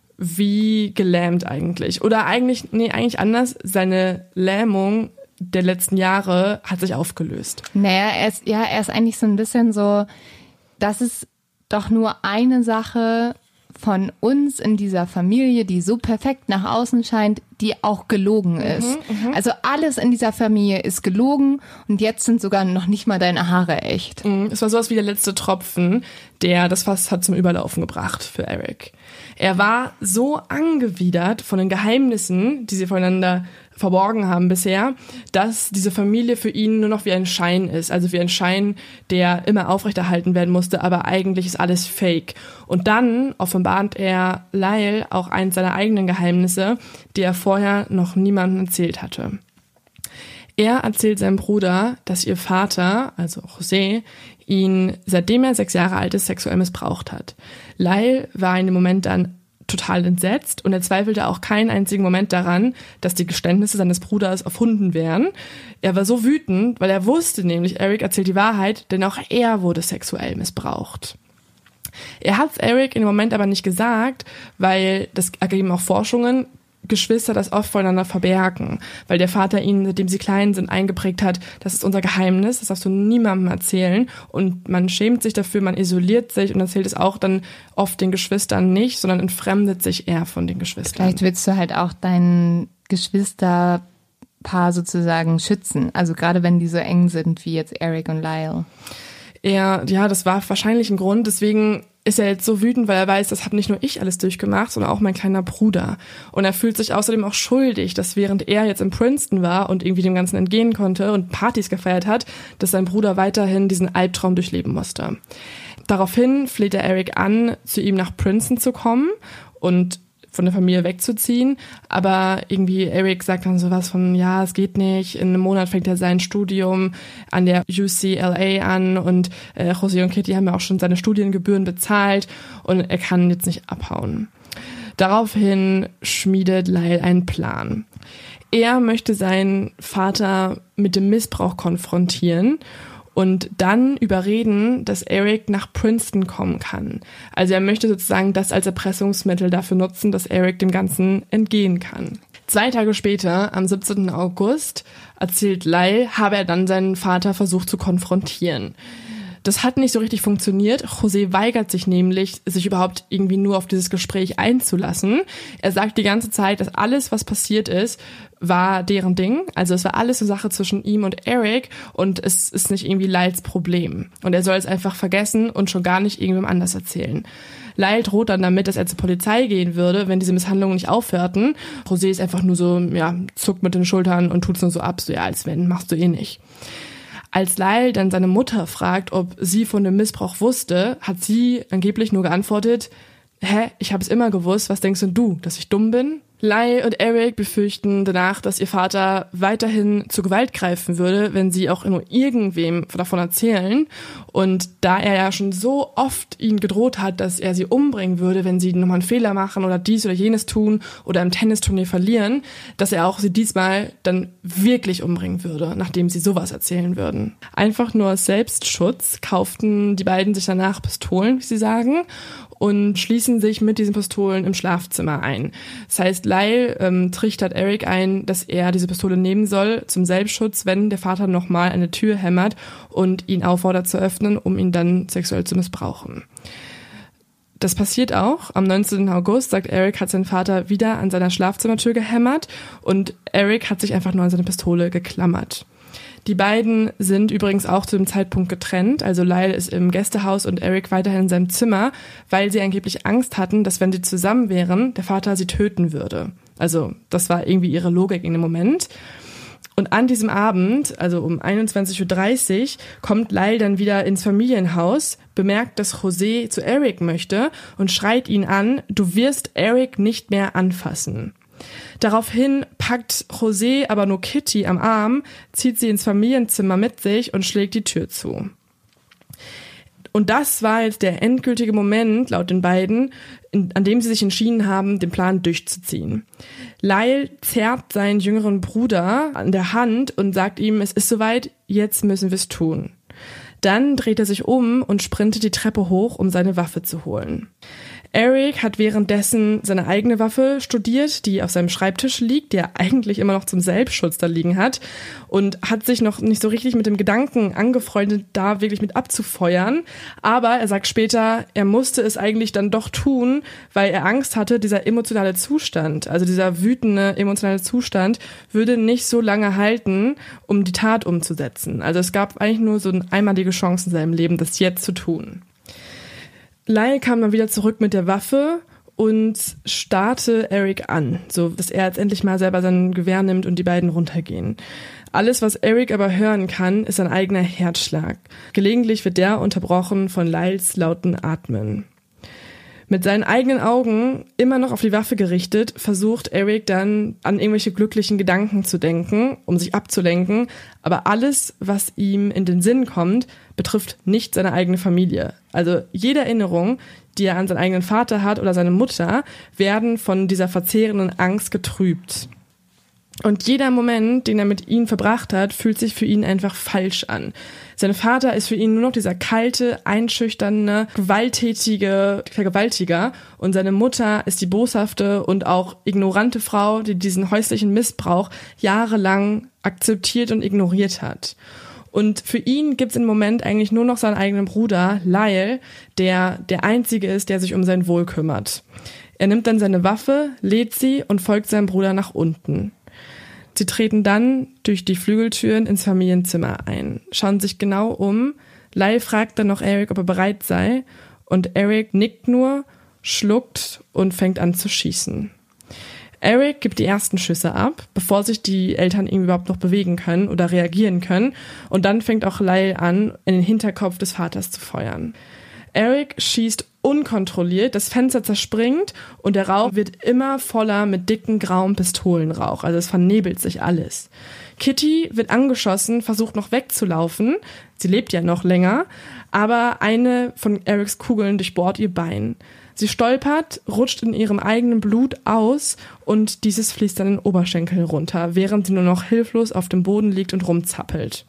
wie gelähmt eigentlich. Oder eigentlich, nee, eigentlich anders, seine Lähmung der letzten Jahre hat sich aufgelöst. Naja, er ist, ja, er ist eigentlich so ein bisschen so, das ist doch nur eine Sache von uns in dieser Familie, die so perfekt nach außen scheint, die auch gelogen ist. Mhm, also alles in dieser Familie ist gelogen und jetzt sind sogar noch nicht mal deine Haare echt. Mhm, es war sowas wie der letzte Tropfen, der das Fass hat zum Überlaufen gebracht für Eric. Er war so angewidert von den Geheimnissen, die sie voneinander verborgen haben bisher, dass diese Familie für ihn nur noch wie ein Schein ist. Also wie ein Schein, der immer aufrechterhalten werden musste, aber eigentlich ist alles fake. Und dann offenbart er Lyle auch eins seiner eigenen Geheimnisse, die er vorher noch niemandem erzählt hatte. Er erzählt seinem Bruder, dass ihr Vater, also José, ihn, seitdem er sechs Jahre alt ist, sexuell missbraucht hat. Lyle war in dem Moment dann total entsetzt und er zweifelte auch keinen einzigen Moment daran, dass die Geständnisse seines Bruders erfunden wären. Er war so wütend, weil er wusste nämlich, Eric erzählt die Wahrheit, denn auch er wurde sexuell missbraucht. Er hat Eric in dem Moment aber nicht gesagt, weil das ergeben auch Forschungen, Geschwister das oft voneinander verbergen, weil der Vater ihnen, seitdem sie klein sind, eingeprägt hat, das ist unser Geheimnis, das darfst du niemandem erzählen und man schämt sich dafür, man isoliert sich und erzählt es auch dann oft den Geschwistern nicht, sondern entfremdet sich eher von den Geschwistern. Vielleicht willst du halt auch dein Geschwisterpaar sozusagen schützen, also gerade wenn die so eng sind wie jetzt Eric und Lyle. Er, ja, das war wahrscheinlich ein Grund, deswegen ist er jetzt so wütend, weil er weiß, das habe nicht nur ich alles durchgemacht, sondern auch mein kleiner Bruder. Und er fühlt sich außerdem auch schuldig, dass während er jetzt in Princeton war und irgendwie dem Ganzen entgehen konnte und Partys gefeiert hat, dass sein Bruder weiterhin diesen Albtraum durchleben musste. Daraufhin fleht er Eric an, zu ihm nach Princeton zu kommen und von der Familie wegzuziehen, aber irgendwie Eric sagt dann sowas von, ja, es geht nicht, in einem Monat fängt er sein Studium an der U C L A an und äh, José und Kitty haben ja auch schon seine Studiengebühren bezahlt und er kann jetzt nicht abhauen. Daraufhin schmiedet Lyle einen Plan. Er möchte seinen Vater mit dem Missbrauch konfrontieren und dann überreden, dass Eric nach Princeton kommen kann. Also er möchte sozusagen das als Erpressungsmittel dafür nutzen, dass Eric dem Ganzen entgehen kann. Zwei Tage später, am siebzehnten August, erzählt Lyle, habe er dann seinen Vater versucht zu konfrontieren. Das hat nicht so richtig funktioniert. José weigert sich nämlich, sich überhaupt irgendwie nur auf dieses Gespräch einzulassen. Er sagt die ganze Zeit, dass alles, was passiert ist, war deren Ding. Also es war alles eine Sache zwischen ihm und Eric und es ist nicht irgendwie Lyles Problem. Und er soll es einfach vergessen und schon gar nicht irgendwem anders erzählen. Lyle droht dann damit, dass er zur Polizei gehen würde, wenn diese Misshandlungen nicht aufhörten. José ist einfach nur so, ja, zuckt mit den Schultern und tut's nur so ab, so ja, als wenn, machst du eh nicht. Als Lyle dann seine Mutter fragt, ob sie von dem Missbrauch wusste, hat sie angeblich nur geantwortet, hä, ich habe es immer gewusst, was denkst denn du, dass ich dumm bin? Lyle und Eric befürchten danach, dass ihr Vater weiterhin zur Gewalt greifen würde, wenn sie auch nur irgendwem davon erzählen. Und da er ja schon so oft ihnen gedroht hat, dass er sie umbringen würde, wenn sie nochmal einen Fehler machen oder dies oder jenes tun oder im Tennisturnier verlieren, dass er auch sie diesmal dann wirklich umbringen würde, nachdem sie sowas erzählen würden. Einfach nur aus Selbstschutz kauften die beiden sich danach Pistolen, wie sie sagen, und schließen sich mit diesen Pistolen im Schlafzimmer ein. Das heißt, Lyle ähm, trichtert Eric ein, dass er diese Pistole nehmen soll zum Selbstschutz, wenn der Vater nochmal an der Tür hämmert und ihn auffordert zu öffnen, um ihn dann sexuell zu missbrauchen. Das passiert auch. Am neunzehnten August, sagt Eric, hat sein Vater wieder an seiner Schlafzimmertür gehämmert und Eric hat sich einfach nur an seine Pistole geklammert. Die beiden sind übrigens auch zu dem Zeitpunkt getrennt, also Lyle ist im Gästehaus und Eric weiterhin in seinem Zimmer, weil sie angeblich Angst hatten, dass wenn sie zusammen wären, der Vater sie töten würde. Also das war irgendwie ihre Logik in dem Moment. Und an diesem Abend, also um einundzwanzig Uhr dreißig, kommt Lyle dann wieder ins Familienhaus, bemerkt, dass José zu Eric möchte und schreit ihn an, du wirst Eric nicht mehr anfassen. Daraufhin packt José aber nur Kitty am Arm, zieht sie ins Familienzimmer mit sich und schlägt die Tür zu. Und das war jetzt der endgültige Moment, laut den beiden, in, an dem sie sich entschieden haben, den Plan durchzuziehen. Lyle zerrt seinen jüngeren Bruder an der Hand und sagt ihm, es ist soweit, jetzt müssen wir es tun. Dann dreht er sich um und sprintet die Treppe hoch, um seine Waffe zu holen. Eric hat währenddessen seine eigene Waffe studiert, die auf seinem Schreibtisch liegt, die er eigentlich immer noch zum Selbstschutz da liegen hat und hat sich noch nicht so richtig mit dem Gedanken angefreundet, da wirklich mit abzufeuern. Aber er sagt später, er musste es eigentlich dann doch tun, weil er Angst hatte, dieser emotionale Zustand, also dieser wütende emotionale Zustand, würde nicht so lange halten, um die Tat umzusetzen. Also es gab eigentlich nur so eine einmalige Chance in seinem Leben, das jetzt zu tun. Lyle kam dann wieder zurück mit der Waffe und starrte Eric an, so dass er jetzt endlich mal selber sein Gewehr nimmt und die beiden runtergehen. Alles, was Eric aber hören kann, ist sein eigener Herzschlag. Gelegentlich wird der unterbrochen von Lyles lauten Atmen. Mit seinen eigenen Augen immer noch auf die Waffe gerichtet, versucht Eric dann an irgendwelche glücklichen Gedanken zu denken, um sich abzulenken. Aber alles, was ihm in den Sinn kommt, betrifft nicht seine eigene Familie. Also jede Erinnerung, die er an seinen eigenen Vater hat oder seine Mutter, werden von dieser verzehrenden Angst getrübt. Und jeder Moment, den er mit ihnen verbracht hat, fühlt sich für ihn einfach falsch an. Sein Vater ist für ihn nur noch dieser kalte, einschüchternde, gewalttätige Vergewaltiger und seine Mutter ist die boshafte und auch ignorante Frau, die diesen häuslichen Missbrauch jahrelang akzeptiert und ignoriert hat. Und für ihn gibt's im Moment eigentlich nur noch seinen eigenen Bruder, Lyle, der der Einzige ist, der sich um sein Wohl kümmert. Er nimmt dann seine Waffe, lädt sie und folgt seinem Bruder nach unten. Sie treten dann durch die Flügeltüren ins Familienzimmer ein, schauen sich genau um. Lyle fragt dann noch Eric, ob er bereit sei. Und Eric nickt nur, schluckt und fängt an zu schießen. Eric gibt die ersten Schüsse ab, bevor sich die Eltern irgendwie überhaupt noch bewegen können oder reagieren können. Und dann fängt auch Lyle an, in den Hinterkopf des Vaters zu feuern. Eric schießt unkontrolliert, das Fenster zerspringt und der Rauch wird immer voller mit dicken grauem Pistolenrauch. Also es vernebelt sich alles. Kitty wird angeschossen, versucht noch wegzulaufen. Sie lebt ja noch länger, aber eine von Erics Kugeln durchbohrt ihr Bein. Sie stolpert, rutscht in ihrem eigenen Blut aus und dieses fließt dann in den Oberschenkel runter, während sie nur noch hilflos auf dem Boden liegt und rumzappelt.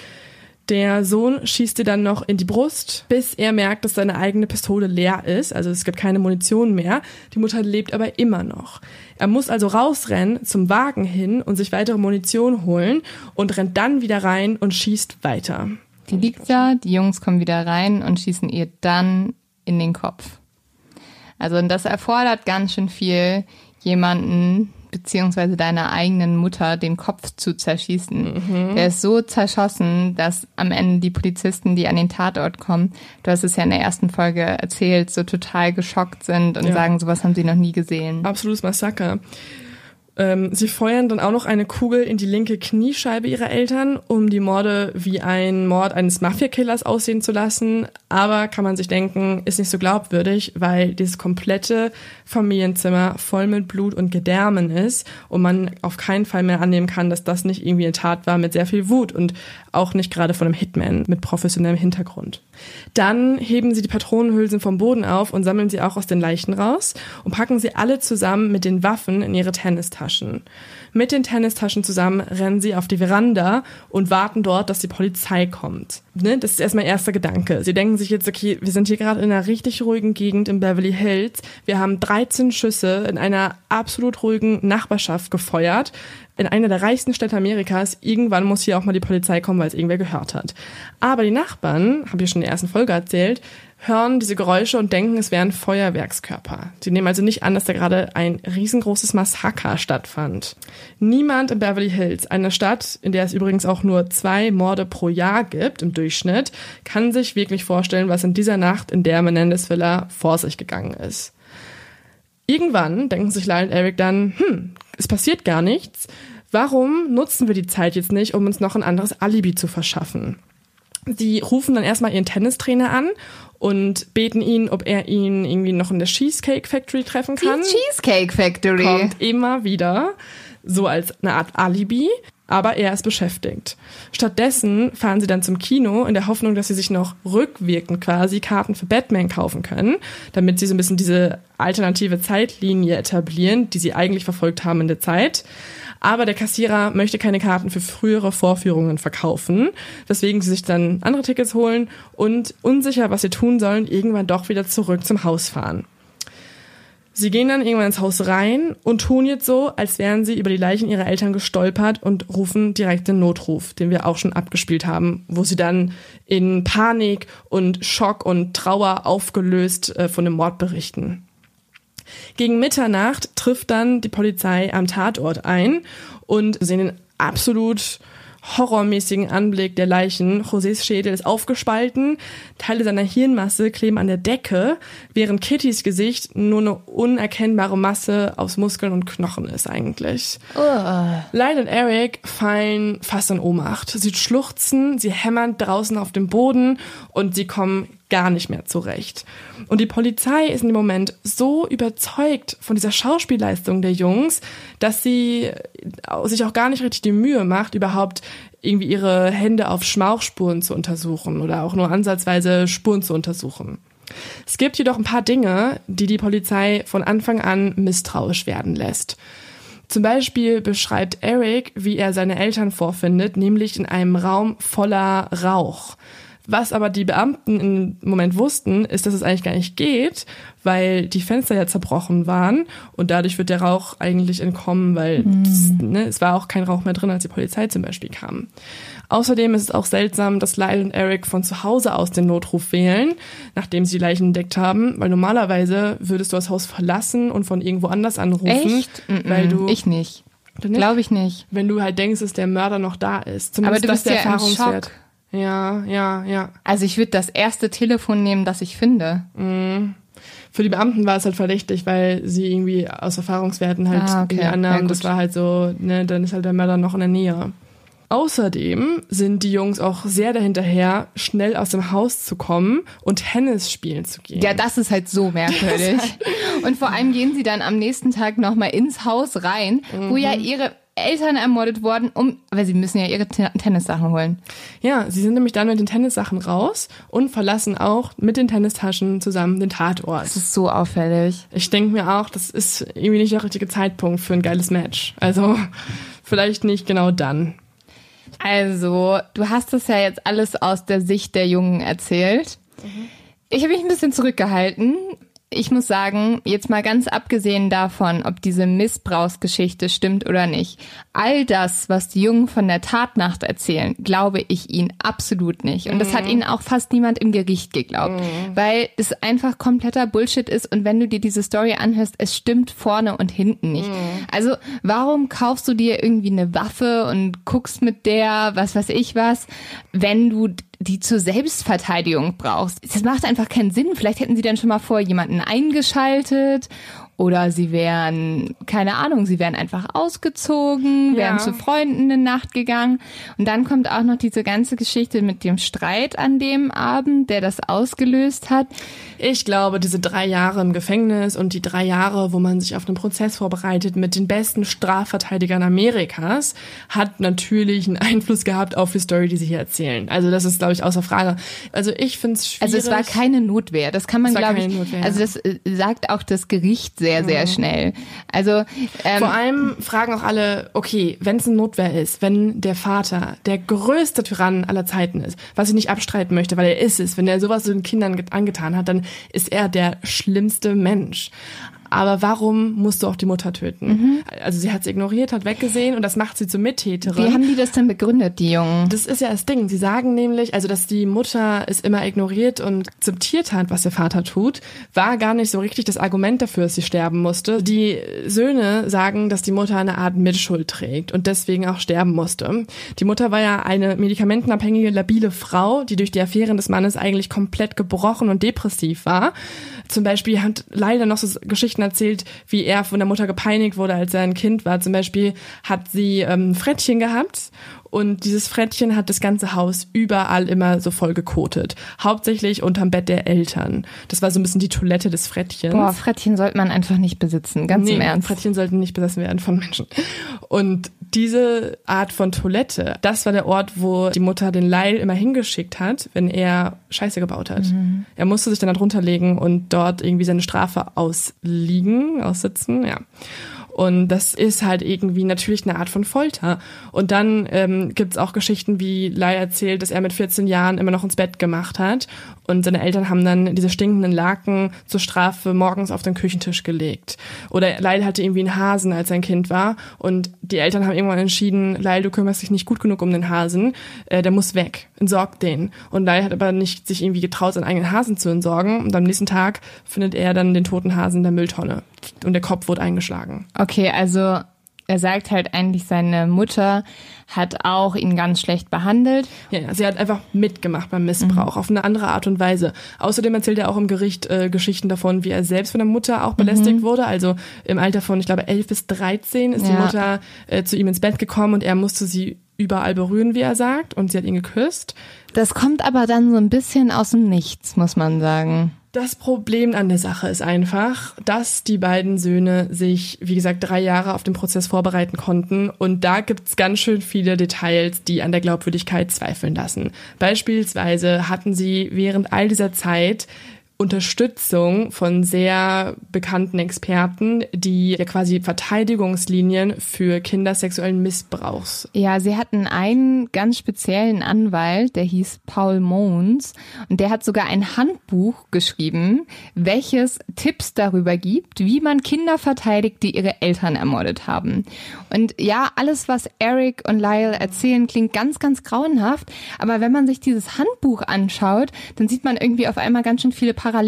Der Sohn schießt ihr dann noch in die Brust, bis er merkt, dass seine eigene Pistole leer ist. Also es gibt keine Munition mehr. Die Mutter lebt aber immer noch. Er muss also rausrennen zum Wagen hin und sich weitere Munition holen und rennt dann wieder rein und schießt weiter. Die liegt da, die Jungs kommen wieder rein und schießen ihr dann in den Kopf. Also das erfordert ganz schön viel, jemanden beziehungsweise deiner eigenen Mutter den Kopf zu zerschießen. Mhm. Der ist so zerschossen, dass am Ende die Polizisten, die an den Tatort kommen, du hast es ja in der ersten Folge erzählt, so total geschockt sind und ja. sagen, sowas haben sie noch nie gesehen. Absolutes Massaker. Ähm, sie feuern dann auch noch eine Kugel in die linke Kniescheibe ihrer Eltern, um die Morde wie ein Mord eines Mafia-Killers aussehen zu lassen. Aber kann man sich denken, ist nicht so glaubwürdig, weil dieses komplette Familienzimmer voll mit Blut und Gedärmen ist und man auf keinen Fall mehr annehmen kann, dass das nicht irgendwie eine Tat war mit sehr viel Wut und auch nicht gerade von einem Hitman mit professionellem Hintergrund. Dann heben sie die Patronenhülsen vom Boden auf und sammeln sie auch aus den Leichen raus und packen sie alle zusammen mit den Waffen in ihre Tennistaschen. Mit den Tennistaschen zusammen rennen sie auf die Veranda und warten dort, dass die Polizei kommt. Ne? Das ist erstmal erster Gedanke. Sie denken sich jetzt, okay, wir sind hier gerade in einer richtig ruhigen Gegend in Beverly Hills. Wir haben dreizehn Schüsse in einer absolut ruhigen Nachbarschaft gefeuert. In einer der reichsten Städte Amerikas. Irgendwann muss hier auch mal die Polizei kommen, weil es irgendwer gehört hat. Aber die Nachbarn, habe ich schon in der ersten Folge erzählt, hören diese Geräusche und denken, es wären Feuerwerkskörper. Sie nehmen also nicht an, dass da gerade ein riesengroßes Massaker stattfand. Niemand in Beverly Hills, einer Stadt, in der es übrigens auch nur zwei Morde pro Jahr gibt im Durchschnitt, kann sich wirklich vorstellen, was in dieser Nacht in der Menendez Villa vor sich gegangen ist. Irgendwann denken sich Lyle und Eric dann, hm, es passiert gar nichts. Warum nutzen wir die Zeit jetzt nicht, um uns noch ein anderes Alibi zu verschaffen? Sie rufen dann erstmal ihren Tennistrainer an und beten ihn, ob er ihn irgendwie noch in der Cheesecake Factory treffen kann. Die Cheesecake Factory. Kommt immer wieder, so als eine Art Alibi, aber er ist beschäftigt. Stattdessen fahren sie dann zum Kino in der Hoffnung, dass sie sich noch rückwirkend quasi Karten für Batman kaufen können, damit sie so ein bisschen diese alternative Zeitlinie etablieren, die sie eigentlich verfolgt haben in der Zeit. Aber der Kassierer möchte keine Karten für frühere Vorführungen verkaufen, weswegen sie sich dann andere Tickets holen und unsicher, was sie tun sollen, irgendwann doch wieder zurück zum Haus fahren. Sie gehen dann irgendwann ins Haus rein und tun jetzt so, als wären sie über die Leichen ihrer Eltern gestolpert und rufen direkt den Notruf, den wir auch schon abgespielt haben, wo sie dann in Panik und Schock und Trauer aufgelöst äh, von dem Mord berichten. Gegen Mitternacht trifft dann die Polizei am Tatort ein und sehen den absolut horrormäßigen Anblick der Leichen. Josés Schädel ist aufgespalten, Teile seiner Hirnmasse kleben an der Decke, während Kittys Gesicht nur eine unerkennbare Masse aus Muskeln und Knochen ist eigentlich. Oh. Lyle und Eric fallen fast in Ohnmacht. Sie schluchzen, sie hämmern draußen auf dem Boden und sie kommen gar nicht mehr zurecht. Und die Polizei ist in dem Moment so überzeugt von dieser Schauspielleistung der Jungs, dass sie sich auch gar nicht richtig die Mühe macht, überhaupt irgendwie ihre Hände auf Schmauchspuren zu untersuchen oder auch nur ansatzweise Spuren zu untersuchen. Es gibt jedoch ein paar Dinge, die die Polizei von Anfang an misstrauisch werden lässt. Zum Beispiel beschreibt Eric, wie er seine Eltern vorfindet, nämlich in einem Raum voller Rauch. Was aber die Beamten im Moment wussten, ist, dass es eigentlich gar nicht geht, weil die Fenster ja zerbrochen waren und dadurch wird der Rauch eigentlich entkommen, weil mm. das, ne, es war auch kein Rauch mehr drin, als die Polizei zum Beispiel kam. Außerdem ist es auch seltsam, dass Lyle und Eric von zu Hause aus den Notruf wählen, nachdem sie die Leichen entdeckt haben, weil normalerweise würdest du das Haus verlassen und von irgendwo anders anrufen. Echt? Weil du ich nicht. Glaube ich nicht. Wenn du halt denkst, dass der Mörder noch da ist. Zumindest aber du bist das der ja im Erfahrungswert. Schock. Ja, ja, ja. Also ich würde das erste Telefon nehmen, das ich finde. Mhm. Für die Beamten war es halt verdächtig, weil sie irgendwie aus Erfahrungswerten halt ah, okay. annahmen, ja, das war halt so, ne, dann ist halt der Mörder noch in der Nähe. Außerdem sind die Jungs auch sehr dahinterher, schnell aus dem Haus zu kommen und Tennis spielen zu gehen. Ja, das ist halt so merkwürdig. Und vor allem gehen sie dann am nächsten Tag nochmal ins Haus rein, mhm. wo ja ihre Eltern ermordet worden, um, weil sie müssen ja ihre T- Tennissachen holen. Ja, sie sind nämlich dann mit den Tennissachen raus und verlassen auch mit den Tennistaschen zusammen den Tatort. Das ist so auffällig. Ich denke mir auch, das ist irgendwie nicht der richtige Zeitpunkt für ein geiles Match. Also vielleicht nicht genau dann. Also, du hast das ja jetzt alles aus der Sicht der Jungen erzählt. Mhm. Ich habe mich ein bisschen zurückgehalten. Ich muss sagen, jetzt mal ganz abgesehen davon, ob diese Missbrauchsgeschichte stimmt oder nicht, all das, was die Jungen von der Tatnacht erzählen, glaube ich ihnen absolut nicht. Und das hat ihnen auch fast niemand im Gericht geglaubt, mhm. weil es einfach kompletter Bullshit ist. Und wenn du dir diese Story anhörst, es stimmt vorne und hinten nicht. Mhm. Also warum kaufst du dir irgendwie eine Waffe und guckst mit der, was weiß ich was, wenn du die zur Selbstverteidigung brauchst? Das macht einfach keinen Sinn. Vielleicht hätten sie dann schon mal vor jemanden eingeschaltet Oder sie wären, keine Ahnung, sie wären einfach ausgezogen, wären ja. zu Freunden eine Nacht gegangen. Und dann kommt auch noch diese ganze Geschichte mit dem Streit an dem Abend, der das ausgelöst hat. Ich glaube, diese drei Jahre im Gefängnis und die drei Jahre, wo man sich auf einen Prozess vorbereitet mit den besten Strafverteidigern Amerikas, hat natürlich einen Einfluss gehabt auf die Story, die sie hier erzählen. Also das ist, glaube ich, außer Frage. Also ich finde es schwierig. Also es war keine Notwehr. Das kann man, glaube ich, Notwehr. Also das äh, sagt auch das Gericht sehr, sehr mhm. schnell. Also ähm, vor allem fragen auch alle, okay, wenn es eine Notwehr ist, wenn der Vater der größte Tyrann aller Zeiten ist, was ich nicht abstreiten möchte, weil er ist es, wenn er sowas den Kindern angetan hat, dann ist er der schlimmste Mensch. Aber warum musst du auch die Mutter töten? Mhm. Also sie hat sie ignoriert, hat weggesehen und das macht sie zur Mittäterin. Wie haben die das denn begründet, die Jungen? Das ist ja das Ding. Sie sagen nämlich, also dass die Mutter es immer ignoriert und akzeptiert hat, was der Vater tut, war gar nicht so richtig das Argument dafür, dass sie sterben musste. Die Söhne sagen, dass die Mutter eine Art Mitschuld trägt und deswegen auch sterben musste. Die Mutter war ja eine medikamentenabhängige, labile Frau, die durch die Affären des Mannes eigentlich komplett gebrochen und depressiv war. Zum Beispiel hat leider noch so Geschichten erzählt, wie er von der Mutter gepeinigt wurde, als er ein Kind war. Zum Beispiel hat sie ähm, Frettchen gehabt und dieses Frettchen hat das ganze Haus überall immer so voll gekotet. Hauptsächlich unterm Bett der Eltern. Das war so ein bisschen die Toilette des Frettchens. Boah, Frettchen sollte man einfach nicht besitzen, ganz nee, im Ernst. Frettchen sollten nicht besessen werden von Menschen. Und diese Art von Toilette, das war der Ort, wo die Mutter den Lyle immer hingeschickt hat, wenn er Scheiße gebaut hat. Mhm. Er musste sich dann da drunter legen und dort irgendwie seine Strafe ausliegen, aussitzen, ja. Und das ist halt irgendwie natürlich eine Art von Folter. Und dann ähm, gibt's auch Geschichten, wie Lyle erzählt, dass er mit vierzehn Jahren immer noch ins Bett gemacht hat. Und seine Eltern haben dann diese stinkenden Laken zur Strafe morgens auf den Küchentisch gelegt. Oder Lyle hatte irgendwie einen Hasen, als er ein Kind war. Und die Eltern haben irgendwann entschieden, Lyle, du kümmerst dich nicht gut genug um den Hasen. Äh, der muss weg. Entsorgt den. Und Lyle hat aber nicht sich irgendwie getraut, seinen eigenen Hasen zu entsorgen. Und am nächsten Tag findet er dann den toten Hasen in der Mülltonne. Und der Kopf wurde eingeschlagen. Okay, also er sagt halt eigentlich, seine Mutter hat auch ihn ganz schlecht behandelt. Ja, ja, sie hat einfach mitgemacht beim Missbrauch, mhm. auf eine andere Art und Weise. Außerdem erzählt er auch im Gericht äh, Geschichten davon, wie er selbst von der Mutter auch belästigt mhm. wurde. Also im Alter von, ich glaube, elf bis dreizehn ist ja. die Mutter äh, zu ihm ins Bett gekommen und er musste sie überall berühren, wie er sagt, und sie hat ihn geküsst. Das kommt aber dann so ein bisschen aus dem Nichts, muss man sagen. Das Problem an der Sache ist einfach, dass die beiden Söhne sich, wie gesagt, drei Jahre auf den Prozess vorbereiten konnten und da gibt's ganz schön viele Details, die an der Glaubwürdigkeit zweifeln lassen. Beispielsweise hatten sie während all dieser Zeit Unterstützung von sehr bekannten Experten, die ja quasi Verteidigungslinien für kindersexuellen Missbrauchs. Ja, sie hatten einen ganz speziellen Anwalt, der hieß Paul Mons und der hat sogar ein Handbuch geschrieben, welches Tipps darüber gibt, wie man Kinder verteidigt, die ihre Eltern ermordet haben. Und ja, alles, was Eric und Lyle erzählen, klingt ganz, ganz grauenhaft, aber wenn man sich dieses Handbuch anschaut, dann sieht man irgendwie auf einmal ganz schön viele Parallelen.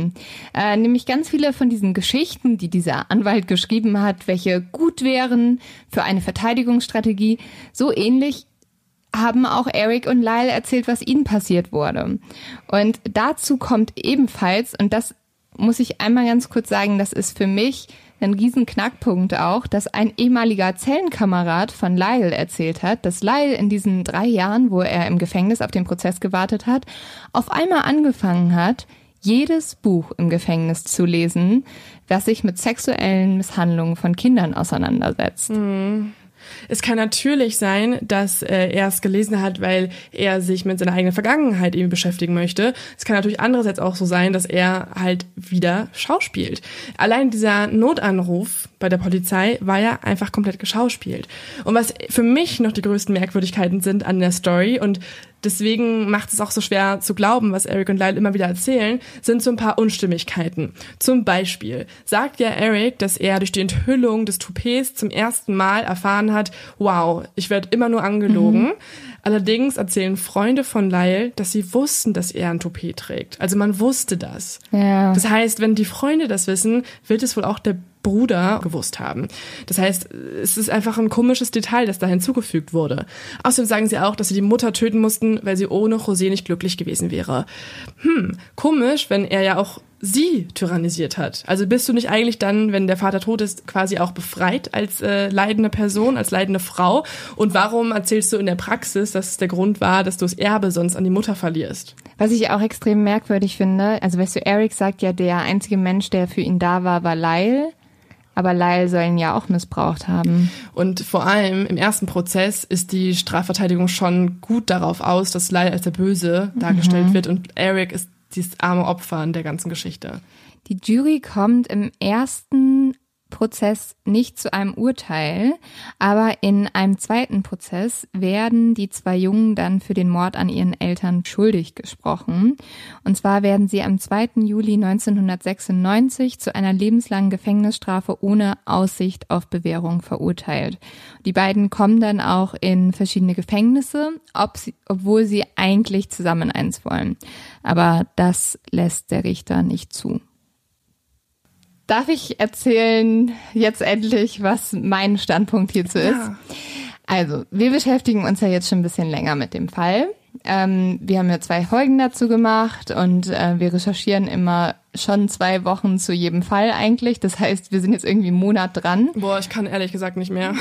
Äh, nämlich ganz viele von diesen Geschichten, die dieser Anwalt geschrieben hat, welche gut wären für eine Verteidigungsstrategie, so ähnlich haben auch Eric und Lyle erzählt, was ihnen passiert wurde. Und dazu kommt ebenfalls, und das muss ich einmal ganz kurz sagen, das ist für mich ein riesen Knackpunkt auch, dass ein ehemaliger Zellenkamerad von Lyle erzählt hat, dass Lyle in diesen drei Jahren, wo er im Gefängnis auf den Prozess gewartet hat, auf einmal angefangen hat, jedes Buch im Gefängnis zu lesen, das sich mit sexuellen Misshandlungen von Kindern auseinandersetzt. Mhm. Es kann natürlich sein, dass äh, er es gelesen hat, weil er sich mit seiner eigenen Vergangenheit eben beschäftigen möchte. Es kann natürlich andererseits auch so sein, dass er halt wieder schauspielt. Allein dieser Notanruf bei der Polizei war ja einfach komplett geschauspielt. Und was für mich noch die größten Merkwürdigkeiten sind an der Story und deswegen macht es auch so schwer zu glauben, was Eric und Lyle immer wieder erzählen, sind so ein paar Unstimmigkeiten. Zum Beispiel sagt ja Eric, dass er durch die Enthüllung des Toupets zum ersten Mal erfahren hat, wow, ich werde immer nur angelogen. Mhm. Allerdings erzählen Freunde von Lyle, dass sie wussten, dass er ein Toupet trägt. Also man wusste das. Ja. Das heißt, wenn die Freunde das wissen, wird es wohl auch der Bruder gewusst haben. Das heißt, es ist einfach ein komisches Detail, das da hinzugefügt wurde. Außerdem sagen sie auch, dass sie die Mutter töten mussten, weil sie ohne José nicht glücklich gewesen wäre. Hm, komisch, wenn er ja auch sie tyrannisiert hat. Also bist du nicht eigentlich dann, wenn der Vater tot ist, quasi auch befreit als äh, leidende Person, als leidende Frau? Und warum erzählst du in der Praxis, dass es der Grund war, dass du das Erbe sonst an die Mutter verlierst? Was ich auch extrem merkwürdig finde, also weißt du, Eric sagt ja, der einzige Mensch, der für ihn da war, war Lyle. Aber Lyle soll ihn ja auch missbraucht haben. Und vor allem im ersten Prozess ist die Strafverteidigung schon gut darauf aus, dass Lyle als der Böse dargestellt mhm. wird und Eric ist dieses arme Opfer in der ganzen Geschichte. Die Jury kommt im ersten Prozess nicht zu einem Urteil, aber in einem zweiten Prozess werden die zwei Jungen dann für den Mord an ihren Eltern schuldig gesprochen. Und zwar werden sie am zweiten Juli neunzehnhundertsechsundneunzig zu einer lebenslangen Gefängnisstrafe ohne Aussicht auf Bewährung verurteilt. Die beiden kommen dann auch in verschiedene Gefängnisse, ob sie, obwohl sie eigentlich zusammen eins wollen. Aber das lässt der Richter nicht zu. Darf ich erzählen jetzt endlich, was mein Standpunkt hierzu ist? Ja. Also, wir beschäftigen uns ja jetzt schon ein bisschen länger mit dem Fall. Ähm, wir haben ja zwei Folgen dazu gemacht und äh, wir recherchieren immer schon zwei Wochen zu jedem Fall eigentlich. Das heißt, wir sind jetzt irgendwie einen Monat dran. Boah, ich kann ehrlich gesagt nicht mehr.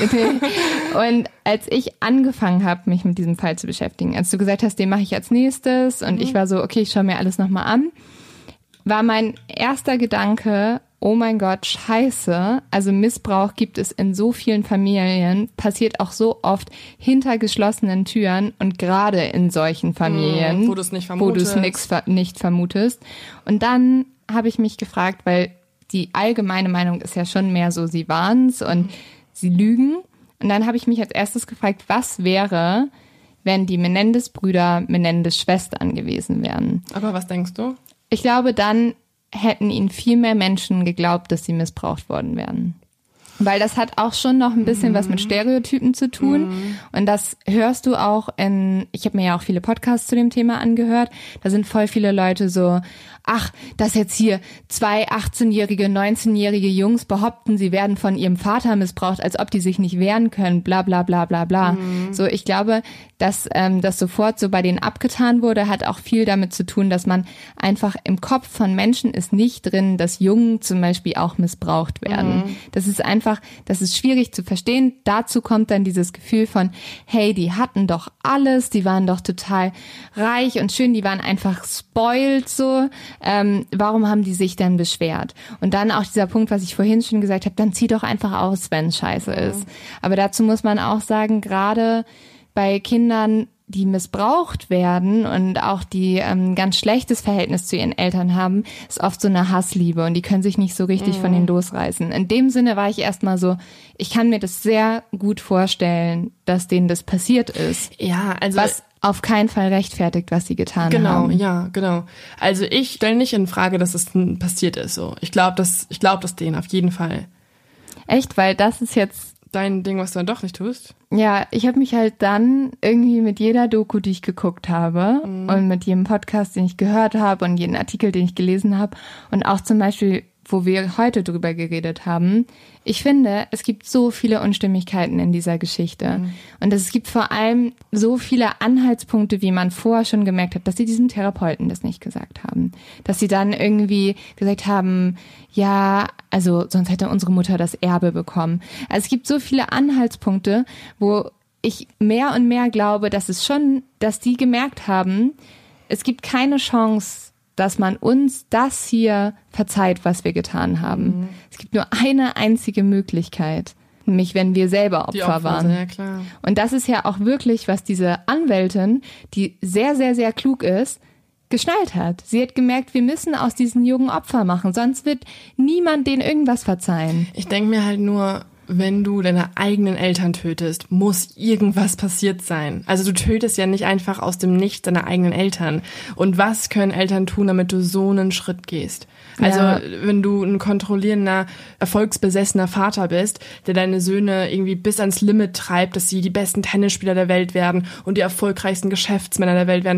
Und als ich angefangen habe, mich mit diesem Fall zu beschäftigen, als du gesagt hast, den mache ich als nächstes und mhm. ich war so, okay, ich schaue mir alles nochmal an, war mein erster Gedanke, oh mein Gott, scheiße, also Missbrauch gibt es in so vielen Familien, passiert auch so oft hinter geschlossenen Türen und gerade in solchen Familien, mm, wo du es nicht vermutest. Wo du es nix, nicht vermutest. Und dann habe ich mich gefragt, weil die allgemeine Meinung ist ja schon mehr so, sie waren's und mhm. sie lügen. Und dann habe ich mich als erstes gefragt, was wäre, wenn die Menendez-Brüder Menendez-Schwestern gewesen wären? Aber was denkst du? Ich glaube, dann hätten ihnen viel mehr Menschen geglaubt, dass sie missbraucht worden wären. Weil das hat auch schon noch ein bisschen mm. was mit Stereotypen zu tun. Mm. Und das hörst du auch in, ich habe mir ja auch viele Podcasts zu dem Thema angehört, da sind voll viele Leute so, ach, dass jetzt hier zwei achtzehnjährige, neunzehnjährige Jungs behaupten, sie werden von ihrem Vater missbraucht, als ob die sich nicht wehren können, bla bla bla bla bla. Mm. So, ich glaube, dass ähm, das sofort so bei denen abgetan wurde, hat auch viel damit zu tun, dass man einfach im Kopf von Menschen ist nicht drin, dass Jungen zum Beispiel auch missbraucht werden. Mm. Das ist einfach, das ist schwierig zu verstehen. Dazu kommt dann dieses Gefühl von, hey, die hatten doch alles, die waren doch total reich und schön, die waren einfach spoiled so. Ähm, warum haben die sich denn beschwert? Und dann auch dieser Punkt, was ich vorhin schon gesagt habe, dann zieh doch einfach aus, wenn es scheiße ist. Aber dazu muss man auch sagen, gerade bei Kindern, die missbraucht werden und auch die ähm, ganz schlechtes Verhältnis zu ihren Eltern haben, ist oft so eine Hassliebe und die können sich nicht so richtig mhm. von denen losreißen. In dem Sinne war ich erstmal so, ich kann mir das sehr gut vorstellen, dass denen das passiert ist. Ja, also was auf keinen Fall rechtfertigt, was sie getan genau, haben. Genau, ja, genau. Also ich stelle nicht in Frage, dass es passiert ist. So, ich glaube, dass ich glaube, das denen auf jeden Fall. Echt, weil das ist jetzt dein Ding, was du dann doch nicht tust? Ja, ich habe mich halt dann irgendwie mit jeder Doku, die ich geguckt habe mhm. und mit jedem Podcast, den ich gehört habe und jedem Artikel, den ich gelesen habe und auch zum Beispiel, wo wir heute drüber geredet haben, ich finde, es gibt so viele Unstimmigkeiten in dieser Geschichte. Mhm. Und es gibt vor allem so viele Anhaltspunkte, wie man vorher schon gemerkt hat, dass sie diesem Therapeuten das nicht gesagt haben. Dass sie dann irgendwie gesagt haben, ja, also sonst hätte unsere Mutter das Erbe bekommen. Also es gibt so viele Anhaltspunkte, wo ich mehr und mehr glaube, dass es schon, dass die gemerkt haben, es gibt keine Chance, dass man uns das hier verzeiht, was wir getan haben. Mhm. Es gibt nur eine einzige Möglichkeit, nämlich wenn wir selber Opfer, Opfer waren. Ja, klar. Und das ist ja auch wirklich, was diese Anwältin, die sehr, sehr, sehr klug ist, geschnallt hat. Sie hat gemerkt, wir müssen aus diesen Jungen Opfer machen, sonst wird niemand denen irgendwas verzeihen. Ich denke mir halt nur, wenn du deine eigenen Eltern tötest, muss irgendwas passiert sein. Also du tötest ja nicht einfach aus dem Nichts deine eigenen Eltern. Und was können Eltern tun, damit du so einen Schritt gehst? Also ja. wenn du ein kontrollierender, erfolgsbesessener Vater bist, der deine Söhne irgendwie bis ans Limit treibt, dass sie die besten Tennisspieler der Welt werden und die erfolgreichsten Geschäftsmänner der Welt werden,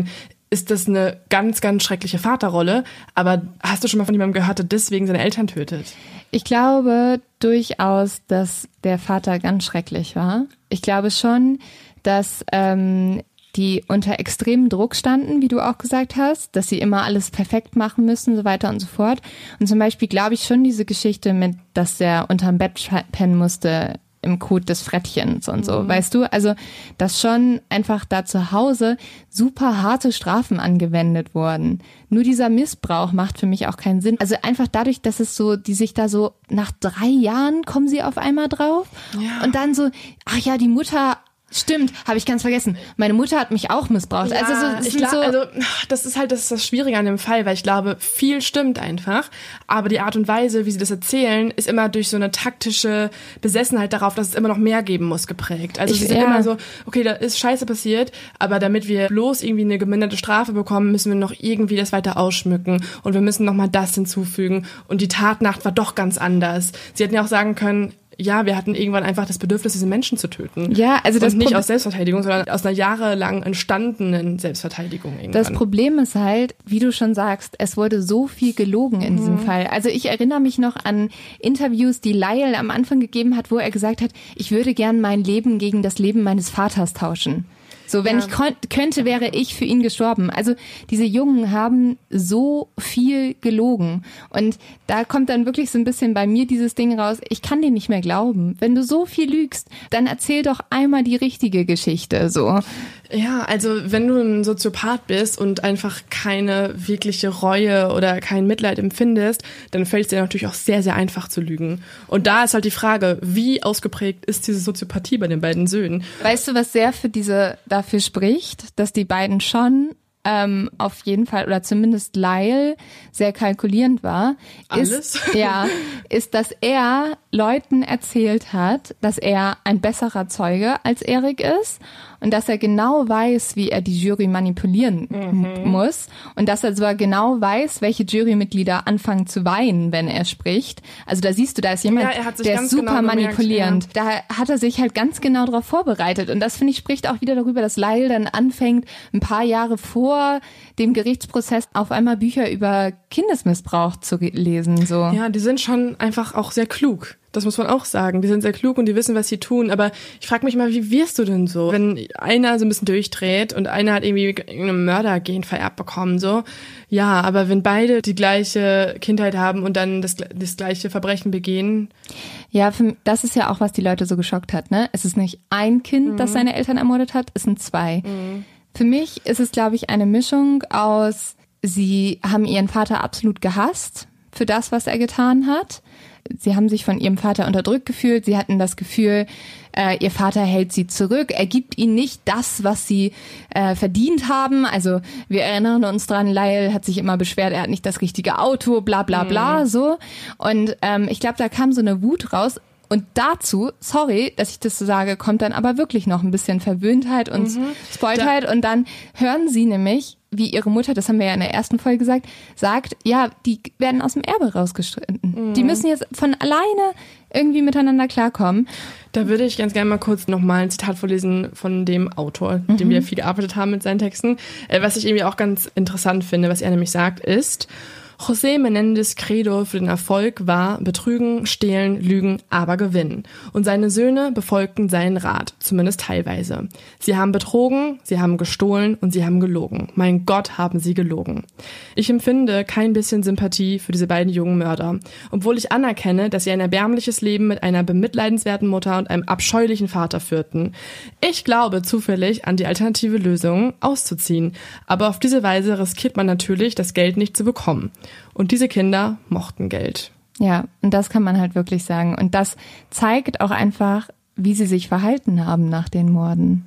ist das eine ganz, ganz schreckliche Vaterrolle. Aber hast du schon mal von jemandem gehört, der deswegen seine Eltern tötet? Ich glaube durchaus, dass der Vater ganz schrecklich war. Ich glaube schon, dass ähm, die unter extremem Druck standen, wie du auch gesagt hast, dass sie immer alles perfekt machen müssen, so weiter und so fort. Und zum Beispiel glaube ich schon diese Geschichte mit, dass er unterm Bett pennen musste, im Kot des Frettchens und so, mhm. weißt du? Also, dass schon einfach da zu Hause super harte Strafen angewendet wurden. Nur dieser Missbrauch macht für mich auch keinen Sinn. Also einfach dadurch, dass es so, die sich da so, nach drei Jahren kommen sie auf einmal drauf ja. und dann so, ach ja, die Mutter... Stimmt, habe ich ganz vergessen. Meine Mutter hat mich auch missbraucht. Ja, also, so, ich glaub, so also das ist halt das, ist das Schwierige an dem Fall, weil ich glaube, viel stimmt einfach, aber die Art und Weise, wie sie das erzählen, ist immer durch so eine taktische Besessenheit darauf, dass es immer noch mehr geben muss, geprägt. Also ich, sie sind ja. immer so, okay, da ist Scheiße passiert, aber damit wir bloß irgendwie eine geminderte Strafe bekommen, müssen wir noch irgendwie das weiter ausschmücken und wir müssen noch mal das hinzufügen und die Tatnacht war doch ganz anders. Sie hätten ja auch sagen können, ja, wir hatten irgendwann einfach das Bedürfnis, diese Menschen zu töten. Ja, also das und nicht Pro- aus Selbstverteidigung, sondern aus einer jahrelang entstandenen Selbstverteidigung irgendwann. Das Problem ist halt, wie du schon sagst, es wurde so viel gelogen in mhm. diesem Fall. Also ich erinnere mich noch an Interviews, die Lyle am Anfang gegeben hat, wo er gesagt hat, ich würde gern mein Leben gegen das Leben meines Vaters tauschen. So, wenn ja. ich kon- könnte, wäre ich für ihn gestorben. Also diese Jungen haben so viel gelogen. Und da kommt dann wirklich so ein bisschen bei mir dieses Ding raus, ich kann dir nicht mehr glauben. Wenn du so viel lügst, dann erzähl doch einmal die richtige Geschichte, so. Ja, also wenn du ein Soziopath bist und einfach keine wirkliche Reue oder kein Mitleid empfindest, dann fällt es dir natürlich auch sehr, sehr einfach zu lügen. Und da ist halt die Frage, wie ausgeprägt ist diese Soziopathie bei den beiden Söhnen? Weißt du, was sehr für diese dafür spricht, dass die beiden schon ähm, auf jeden Fall, oder zumindest Lyle, sehr kalkulierend war, Alles? ist, ja, ist, dass er Leuten erzählt hat, dass er ein besserer Zeuge als Erik ist und dass er genau weiß, wie er die Jury manipulieren mhm. muss und dass er sogar genau weiß, welche Jurymitglieder anfangen zu weinen, wenn er spricht. Also da siehst du, da ist jemand, ja, der ist super genau manipulierend. Gemerkt, ja. Da hat er sich halt ganz genau darauf vorbereitet und das, finde ich, spricht auch wieder darüber, dass Lyle dann anfängt, ein paar Jahre vor dem Gerichtsprozess auf einmal Bücher über Kindesmissbrauch zu lesen. So. Ja, die sind schon einfach auch sehr klug. Das muss man auch sagen. Die sind sehr klug und die wissen, was sie tun. Aber ich frage mich mal, wie wirst du denn so? Wenn einer so ein bisschen durchdreht und einer hat irgendwie irgendein Mördergen vererbt bekommen, so. Ja, aber wenn beide die gleiche Kindheit haben und dann das, das gleiche Verbrechen begehen. Ja, für, das ist ja auch, was die Leute so geschockt hat, ne? Es ist nicht ein Kind, mhm. das seine Eltern ermordet hat, es sind zwei. Mhm. Für mich ist es, glaube ich, eine Mischung aus, sie haben ihren Vater absolut gehasst für das, was er getan hat. Sie haben sich von ihrem Vater unterdrückt gefühlt. Sie hatten das Gefühl, äh, ihr Vater hält sie zurück. Er gibt ihnen nicht das, was sie äh, verdient haben. Also wir erinnern uns dran, Lyle hat sich immer beschwert, er hat nicht das richtige Auto, bla bla bla, mhm. so. Und ähm, ich glaube, da kam so eine Wut raus. Und dazu, sorry, dass ich das so sage, kommt dann aber wirklich noch ein bisschen Verwöhntheit und mhm. Spoiltheit. Da- und dann hören sie nämlich, wie ihre Mutter, das haben wir ja in der ersten Folge gesagt, sagt, ja, die werden aus dem Erbe rausgestritten. Mhm. Die müssen jetzt von alleine irgendwie miteinander klarkommen. Da würde ich ganz gerne mal kurz nochmal ein Zitat vorlesen von dem Autor, mhm. dem wir viel gearbeitet haben mit seinen Texten. Was ich irgendwie auch ganz interessant finde, was er nämlich sagt, ist: José Menendez' Credo für den Erfolg war Betrügen, Stehlen, Lügen, aber gewinnen. Und seine Söhne befolgten seinen Rat, zumindest teilweise. Sie haben betrogen, sie haben gestohlen und sie haben gelogen. Mein Gott, haben sie gelogen. Ich empfinde kein bisschen Sympathie für diese beiden jungen Mörder, obwohl ich anerkenne, dass sie ein erbärmliches Leben mit einer bemitleidenswerten Mutter und einem abscheulichen Vater führten. Ich glaube zufällig an die alternative Lösung, auszuziehen. Aber auf diese Weise riskiert man natürlich, das Geld nicht zu bekommen. Und diese Kinder mochten Geld. Ja, und das kann man halt wirklich sagen. Und das zeigt auch einfach, wie sie sich verhalten haben nach den Morden.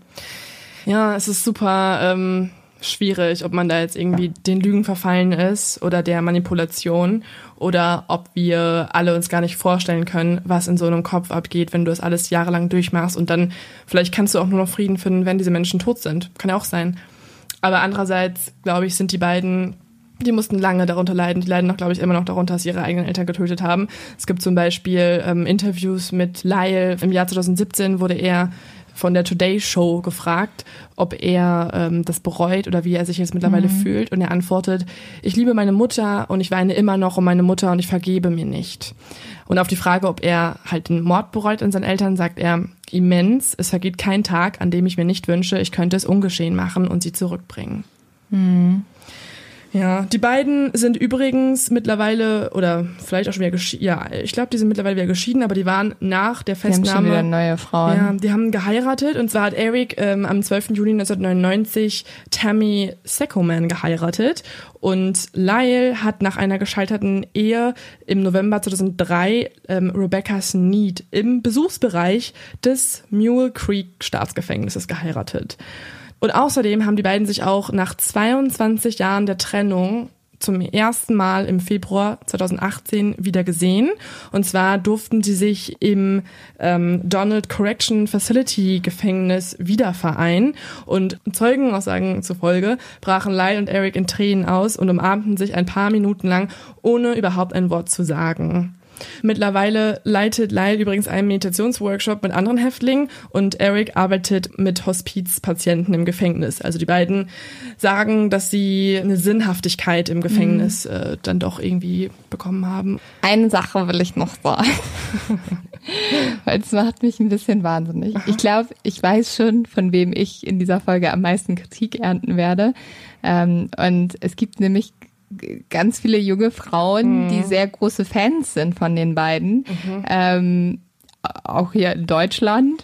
Ja, es ist super ähm, schwierig, ob man da jetzt irgendwie den Lügen verfallen ist oder der Manipulation oder ob wir alle uns gar nicht vorstellen können, was in so einem Kopf abgeht, wenn du das alles jahrelang durchmachst und dann vielleicht kannst du auch nur noch Frieden finden, wenn diese Menschen tot sind. Kann ja auch sein. Aber andererseits, glaube ich, sind die beiden... Die mussten lange darunter leiden. Die leiden auch, glaube ich, immer noch darunter, dass sie ihre eigenen Eltern getötet haben. Es gibt zum Beispiel ähm, Interviews mit Lyle. Im Jahr zwanzig siebzehn wurde er von der Today Show gefragt, ob er ähm, das bereut oder wie er sich jetzt mittlerweile mhm. fühlt. Und er antwortet, ich liebe meine Mutter und ich weine immer noch um meine Mutter und ich vergebe mir nicht. Und auf die Frage, ob er halt den Mord bereut an seinen Eltern, sagt er, immens, es vergeht kein Tag, an dem ich mir nicht wünsche, ich könnte es ungeschehen machen und sie zurückbringen. Mhm. Ja, die beiden sind übrigens mittlerweile, oder vielleicht auch schon wieder geschieden, ja, ich glaube, die sind mittlerweile wieder geschieden, aber die waren nach der Festnahme. Die haben schon wieder neue Frauen. Ja, die haben geheiratet und zwar hat Eric ähm, am zwölften Juli neunzehnhundertneunundneunzig Tammy Secoman geheiratet und Lyle hat nach einer gescheiterten Ehe im November zweitausenddrei ähm, Rebecca Sneed im Besuchsbereich des Mule Creek Staatsgefängnisses geheiratet. Und außerdem haben die beiden sich auch nach zweiundzwanzig Jahren der Trennung zum ersten Mal im Februar zweitausendachtzehn wieder gesehen. Und zwar durften sie sich im ähm, Donald Correction Facility Gefängnis wieder vereinen. Und Zeugenaussagen zufolge brachen Lyle und Eric in Tränen aus und umarmten sich ein paar Minuten lang, ohne überhaupt ein Wort zu sagen. Mittlerweile leitet Lyle übrigens einen Meditationsworkshop mit anderen Häftlingen und Eric arbeitet mit Hospizpatienten im Gefängnis. Also die beiden sagen, dass sie eine Sinnhaftigkeit im Gefängnis mhm. äh, dann doch irgendwie bekommen haben. Eine Sache will ich noch sagen, weil es macht mich ein bisschen wahnsinnig. Ich glaube, ich weiß schon, von wem ich in dieser Folge am meisten Kritik ernten werde. Ähm, und es gibt nämlich ganz viele junge Frauen, mhm. die sehr große Fans sind von den beiden, mhm. ähm, auch hier in Deutschland,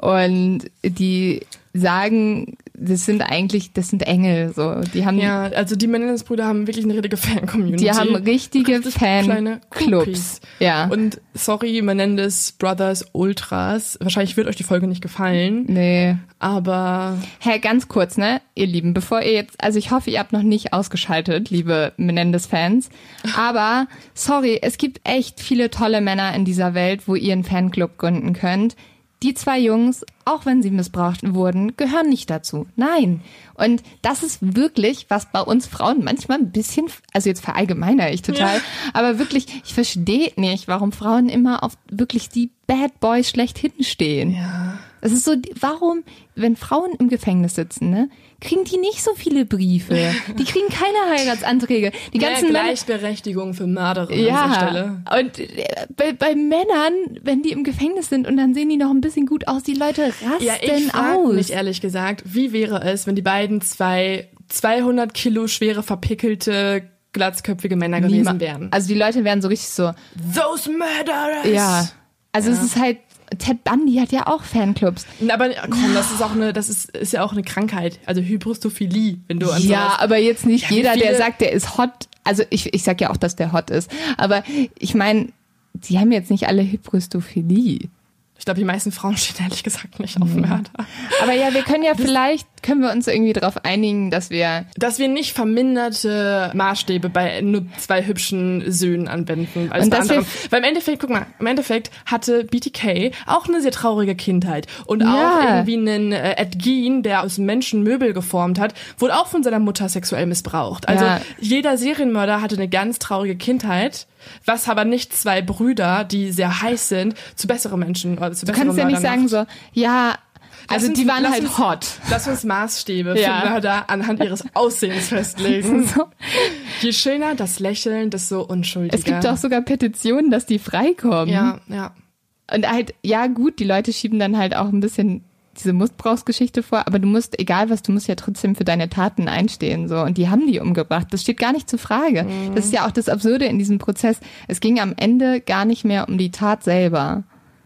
und die sagen, das sind eigentlich, das sind Engel, so. Die haben, ja, also die Menendez-Brüder haben wirklich eine richtige Fan-Community. Die haben richtige Fan-Clubs. Ja. Und sorry, Menendez Brothers Ultras, wahrscheinlich wird euch die Folge nicht gefallen. Nee. Aber... Hey, ganz kurz, ne, ihr Lieben, bevor ihr jetzt, also ich hoffe, ihr habt noch nicht ausgeschaltet, liebe Menendez-Fans, aber sorry, es gibt echt viele tolle Männer in dieser Welt, wo ihr einen Fanclub gründen könnt. Die zwei Jungs, auch wenn sie missbraucht wurden, gehören nicht dazu. Nein. Und das ist wirklich, was bei uns Frauen manchmal ein bisschen, also jetzt verallgemeiner ich total, ja. aber wirklich, ich verstehe nicht, warum Frauen immer auf wirklich die Bad Boys schlechthin stehen. Ja. Es ist so, warum, wenn Frauen im Gefängnis sitzen, ne, kriegen die nicht so viele Briefe. Die kriegen keine Heiratsanträge. Die ganzen Mehr Gleichberechtigung für Mörderinnen ja, an dieser Stelle. Und bei, bei Männern, wenn die im Gefängnis sind und dann sehen die noch ein bisschen gut aus, die Leute rasten ja, ich frag aus. mich ehrlich gesagt, wie wäre es, wenn die beiden zwei zweihundert Kilo schwere, verpickelte, glatzköpfige Männer gewesen Niemand. wären? Also die Leute wären so richtig so... Those murderers! Ja, also ja. es ist halt... Ted Bundy hat ja auch Fanclubs. Aber komm, das ist auch eine, das ist, ist ja auch eine Krankheit. Also Hybristophilie, wenn du an Ja, sowas. aber jetzt nicht ja, jeder, viele... der sagt, der ist hot. Also ich, ich sag ja auch, dass der hot ist. Aber ich meine, die haben jetzt nicht alle Hybristophilie. Ich glaube, die meisten Frauen stehen ehrlich gesagt nicht auf Mörder. Aber ja, wir können ja vielleicht, können wir uns irgendwie darauf einigen, dass wir... Dass wir nicht verminderte Maßstäbe bei nur zwei hübschen Söhnen anwenden. Als und bei dass anderen. wir, Weil im Endeffekt, guck mal, im Endeffekt hatte B T K auch eine sehr traurige Kindheit. Und ja. auch irgendwie einen äh, Ed Gein, der aus Menschen Möbel geformt hat, wurde auch von seiner Mutter sexuell missbraucht. Also ja. jeder Serienmörder hatte eine ganz traurige Kindheit. Was aber nicht zwei Brüder, die sehr heiß sind, zu besseren Menschen oder zu besseren Du kannst ja nicht sagen macht. so, ja, also uns, die waren halt uns, hot. Lass uns Maßstäbe ja. für Mörder anhand ihres Aussehens festlegen. So. Je schöner das Lächeln, desto unschuldiger. Es gibt auch sogar Petitionen, dass die freikommen. Ja, ja. Und halt, ja gut, die Leute schieben dann halt auch ein bisschen diese Missbrauchsgeschichte vor, aber du musst, egal was, du musst ja trotzdem für deine Taten einstehen, so. Und die haben die umgebracht. Das steht gar nicht zur Frage. Mhm. Das ist ja auch das Absurde in diesem Prozess. Es ging am Ende gar nicht mehr um die Tat selber.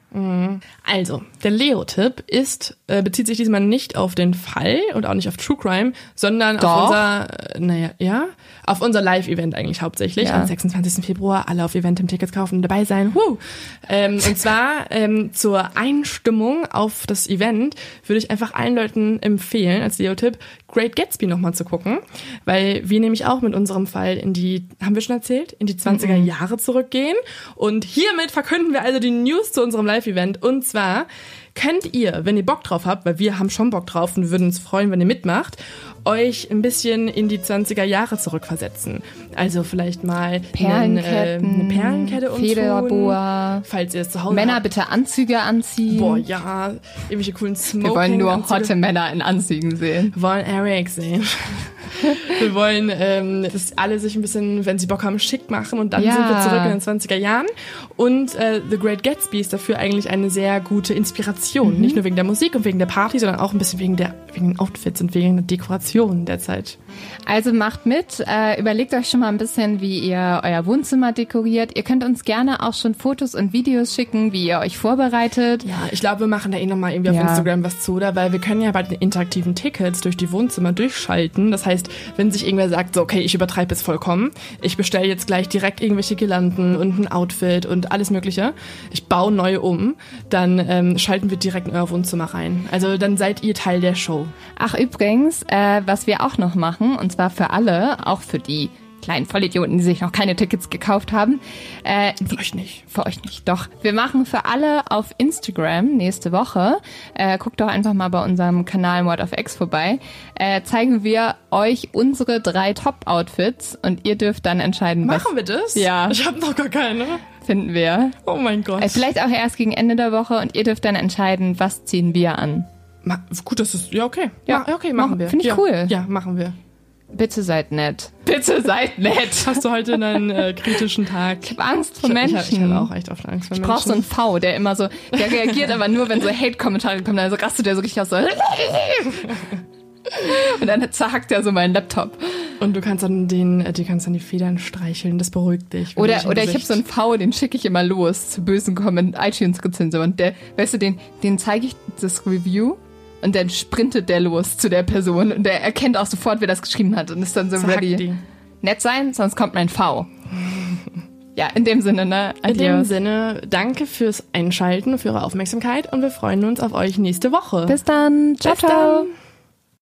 Also, der Leo-Tipp ist, äh, bezieht sich diesmal nicht auf den Fall und auch nicht auf True Crime, sondern Doch. auf unser, äh, naja, ja, auf unser Live-Event eigentlich hauptsächlich. Ja. Am sechsundzwanzigsten Februar alle auf Eventim Tickets kaufen und dabei sein. Woo! Ähm, und zwar ähm, zur Einstimmung auf das Event würde ich einfach allen Leuten empfehlen, als Leo-Tipp, Great Gatsby nochmal zu gucken, weil wir nämlich auch mit unserem Fall in die, haben wir schon erzählt, in die zwanziger Jahre zurückgehen. Und hiermit verkünden wir also die News zu unserem Live-Event. Und zwar könnt ihr, wenn ihr Bock drauf habt, weil wir haben schon Bock drauf und würden uns freuen, wenn ihr mitmacht, euch ein bisschen in die zwanziger Jahre zurückversetzen. Also vielleicht mal einen, äh, eine Perlenkette umtun. Federboa. Falls ihr es zu Hause Männer habt. bitte Anzüge anziehen. Boah, ja. Irgendwelche coolen Smoking. Wir wollen nur Anzüge. hotte Männer in Anzügen sehen. Wir wollen Eric sehen. Wir wollen, ähm, dass alle sich ein bisschen, wenn sie Bock haben, schick machen und dann Ja. sind wir zurück in den zwanziger Jahren. Und äh, The Great Gatsby ist dafür eigentlich eine sehr gute Inspiration. Mhm. Nicht nur wegen der Musik und wegen der Party, sondern auch ein bisschen wegen, der, wegen den Outfits und wegen der Dekoration der Zeit. Also macht mit, äh, überlegt euch schon mal ein bisschen, wie ihr euer Wohnzimmer dekoriert. Ihr könnt uns gerne auch schon Fotos und Videos schicken, wie ihr euch vorbereitet. Ja, ich glaube, wir machen da eh nochmal irgendwie auf Ja. Instagram was zu, oder? Weil wir können ja bei den interaktiven Tickets durch die Wohnzimmer durchschalten. Das heißt, wenn sich irgendwer sagt, so, okay, ich übertreibe es vollkommen, ich bestelle jetzt gleich direkt irgendwelche Girlanden und ein Outfit und alles Mögliche, ich baue neue um, dann ähm, schalten wir direkt in euer Wohnzimmer rein. Also dann seid ihr Teil der Show. Ach übrigens, äh, was wir auch noch machen, und zwar für alle, auch für die kleinen Vollidioten, die sich noch keine Tickets gekauft haben. Äh, Für euch nicht. Für euch nicht, doch. Wir machen für alle auf Instagram nächste Woche, äh, guckt doch einfach mal bei unserem Kanal Mord of X vorbei, äh, zeigen wir euch unsere drei Top-Outfits und ihr dürft dann entscheiden, was... Machen wir das? Ja. Ich habe noch gar keine. Finden wir. Oh mein Gott. Äh, vielleicht auch erst gegen Ende der Woche und ihr dürft dann entscheiden, was ziehen wir an. Ma- gut, das ist, ja, okay. Ja. Ma- okay, machen Mach- wir. find ich ja. cool. Ja, machen wir. Bitte seid nett. Bitte seid nett. Hast du heute einen äh, kritischen Tag? Ich habe Angst vor Ich, Menschen. ich, ich habe auch echt oft Angst vor Ich Menschen. brauch so einen V, der immer so, der reagiert aber nur, wenn so Hate-Kommentare kommen, also rastet der so richtig aus so. Und dann zerhackt er so meinen Laptop. Und du kannst dann den, äh, du kannst dann die Federn streicheln, das beruhigt dich. Oder, oder ich habe so einen V, den schicke ich immer los zu bösen Comment iTunes-Rezension. Und der, weißt du, den, den zeige ich das Review und dann sprintet der los zu der Person und der erkennt auch sofort, wer das geschrieben hat und ist dann so Zerhackt ready. die. Nett sein, sonst kommt mein V. Ja, in dem Sinne, ne? In dem Adios. Sinne, danke fürs Einschalten, für eure Aufmerksamkeit und wir freuen uns auf euch nächste Woche. Bis dann. Ciao, Bis ciao. dann.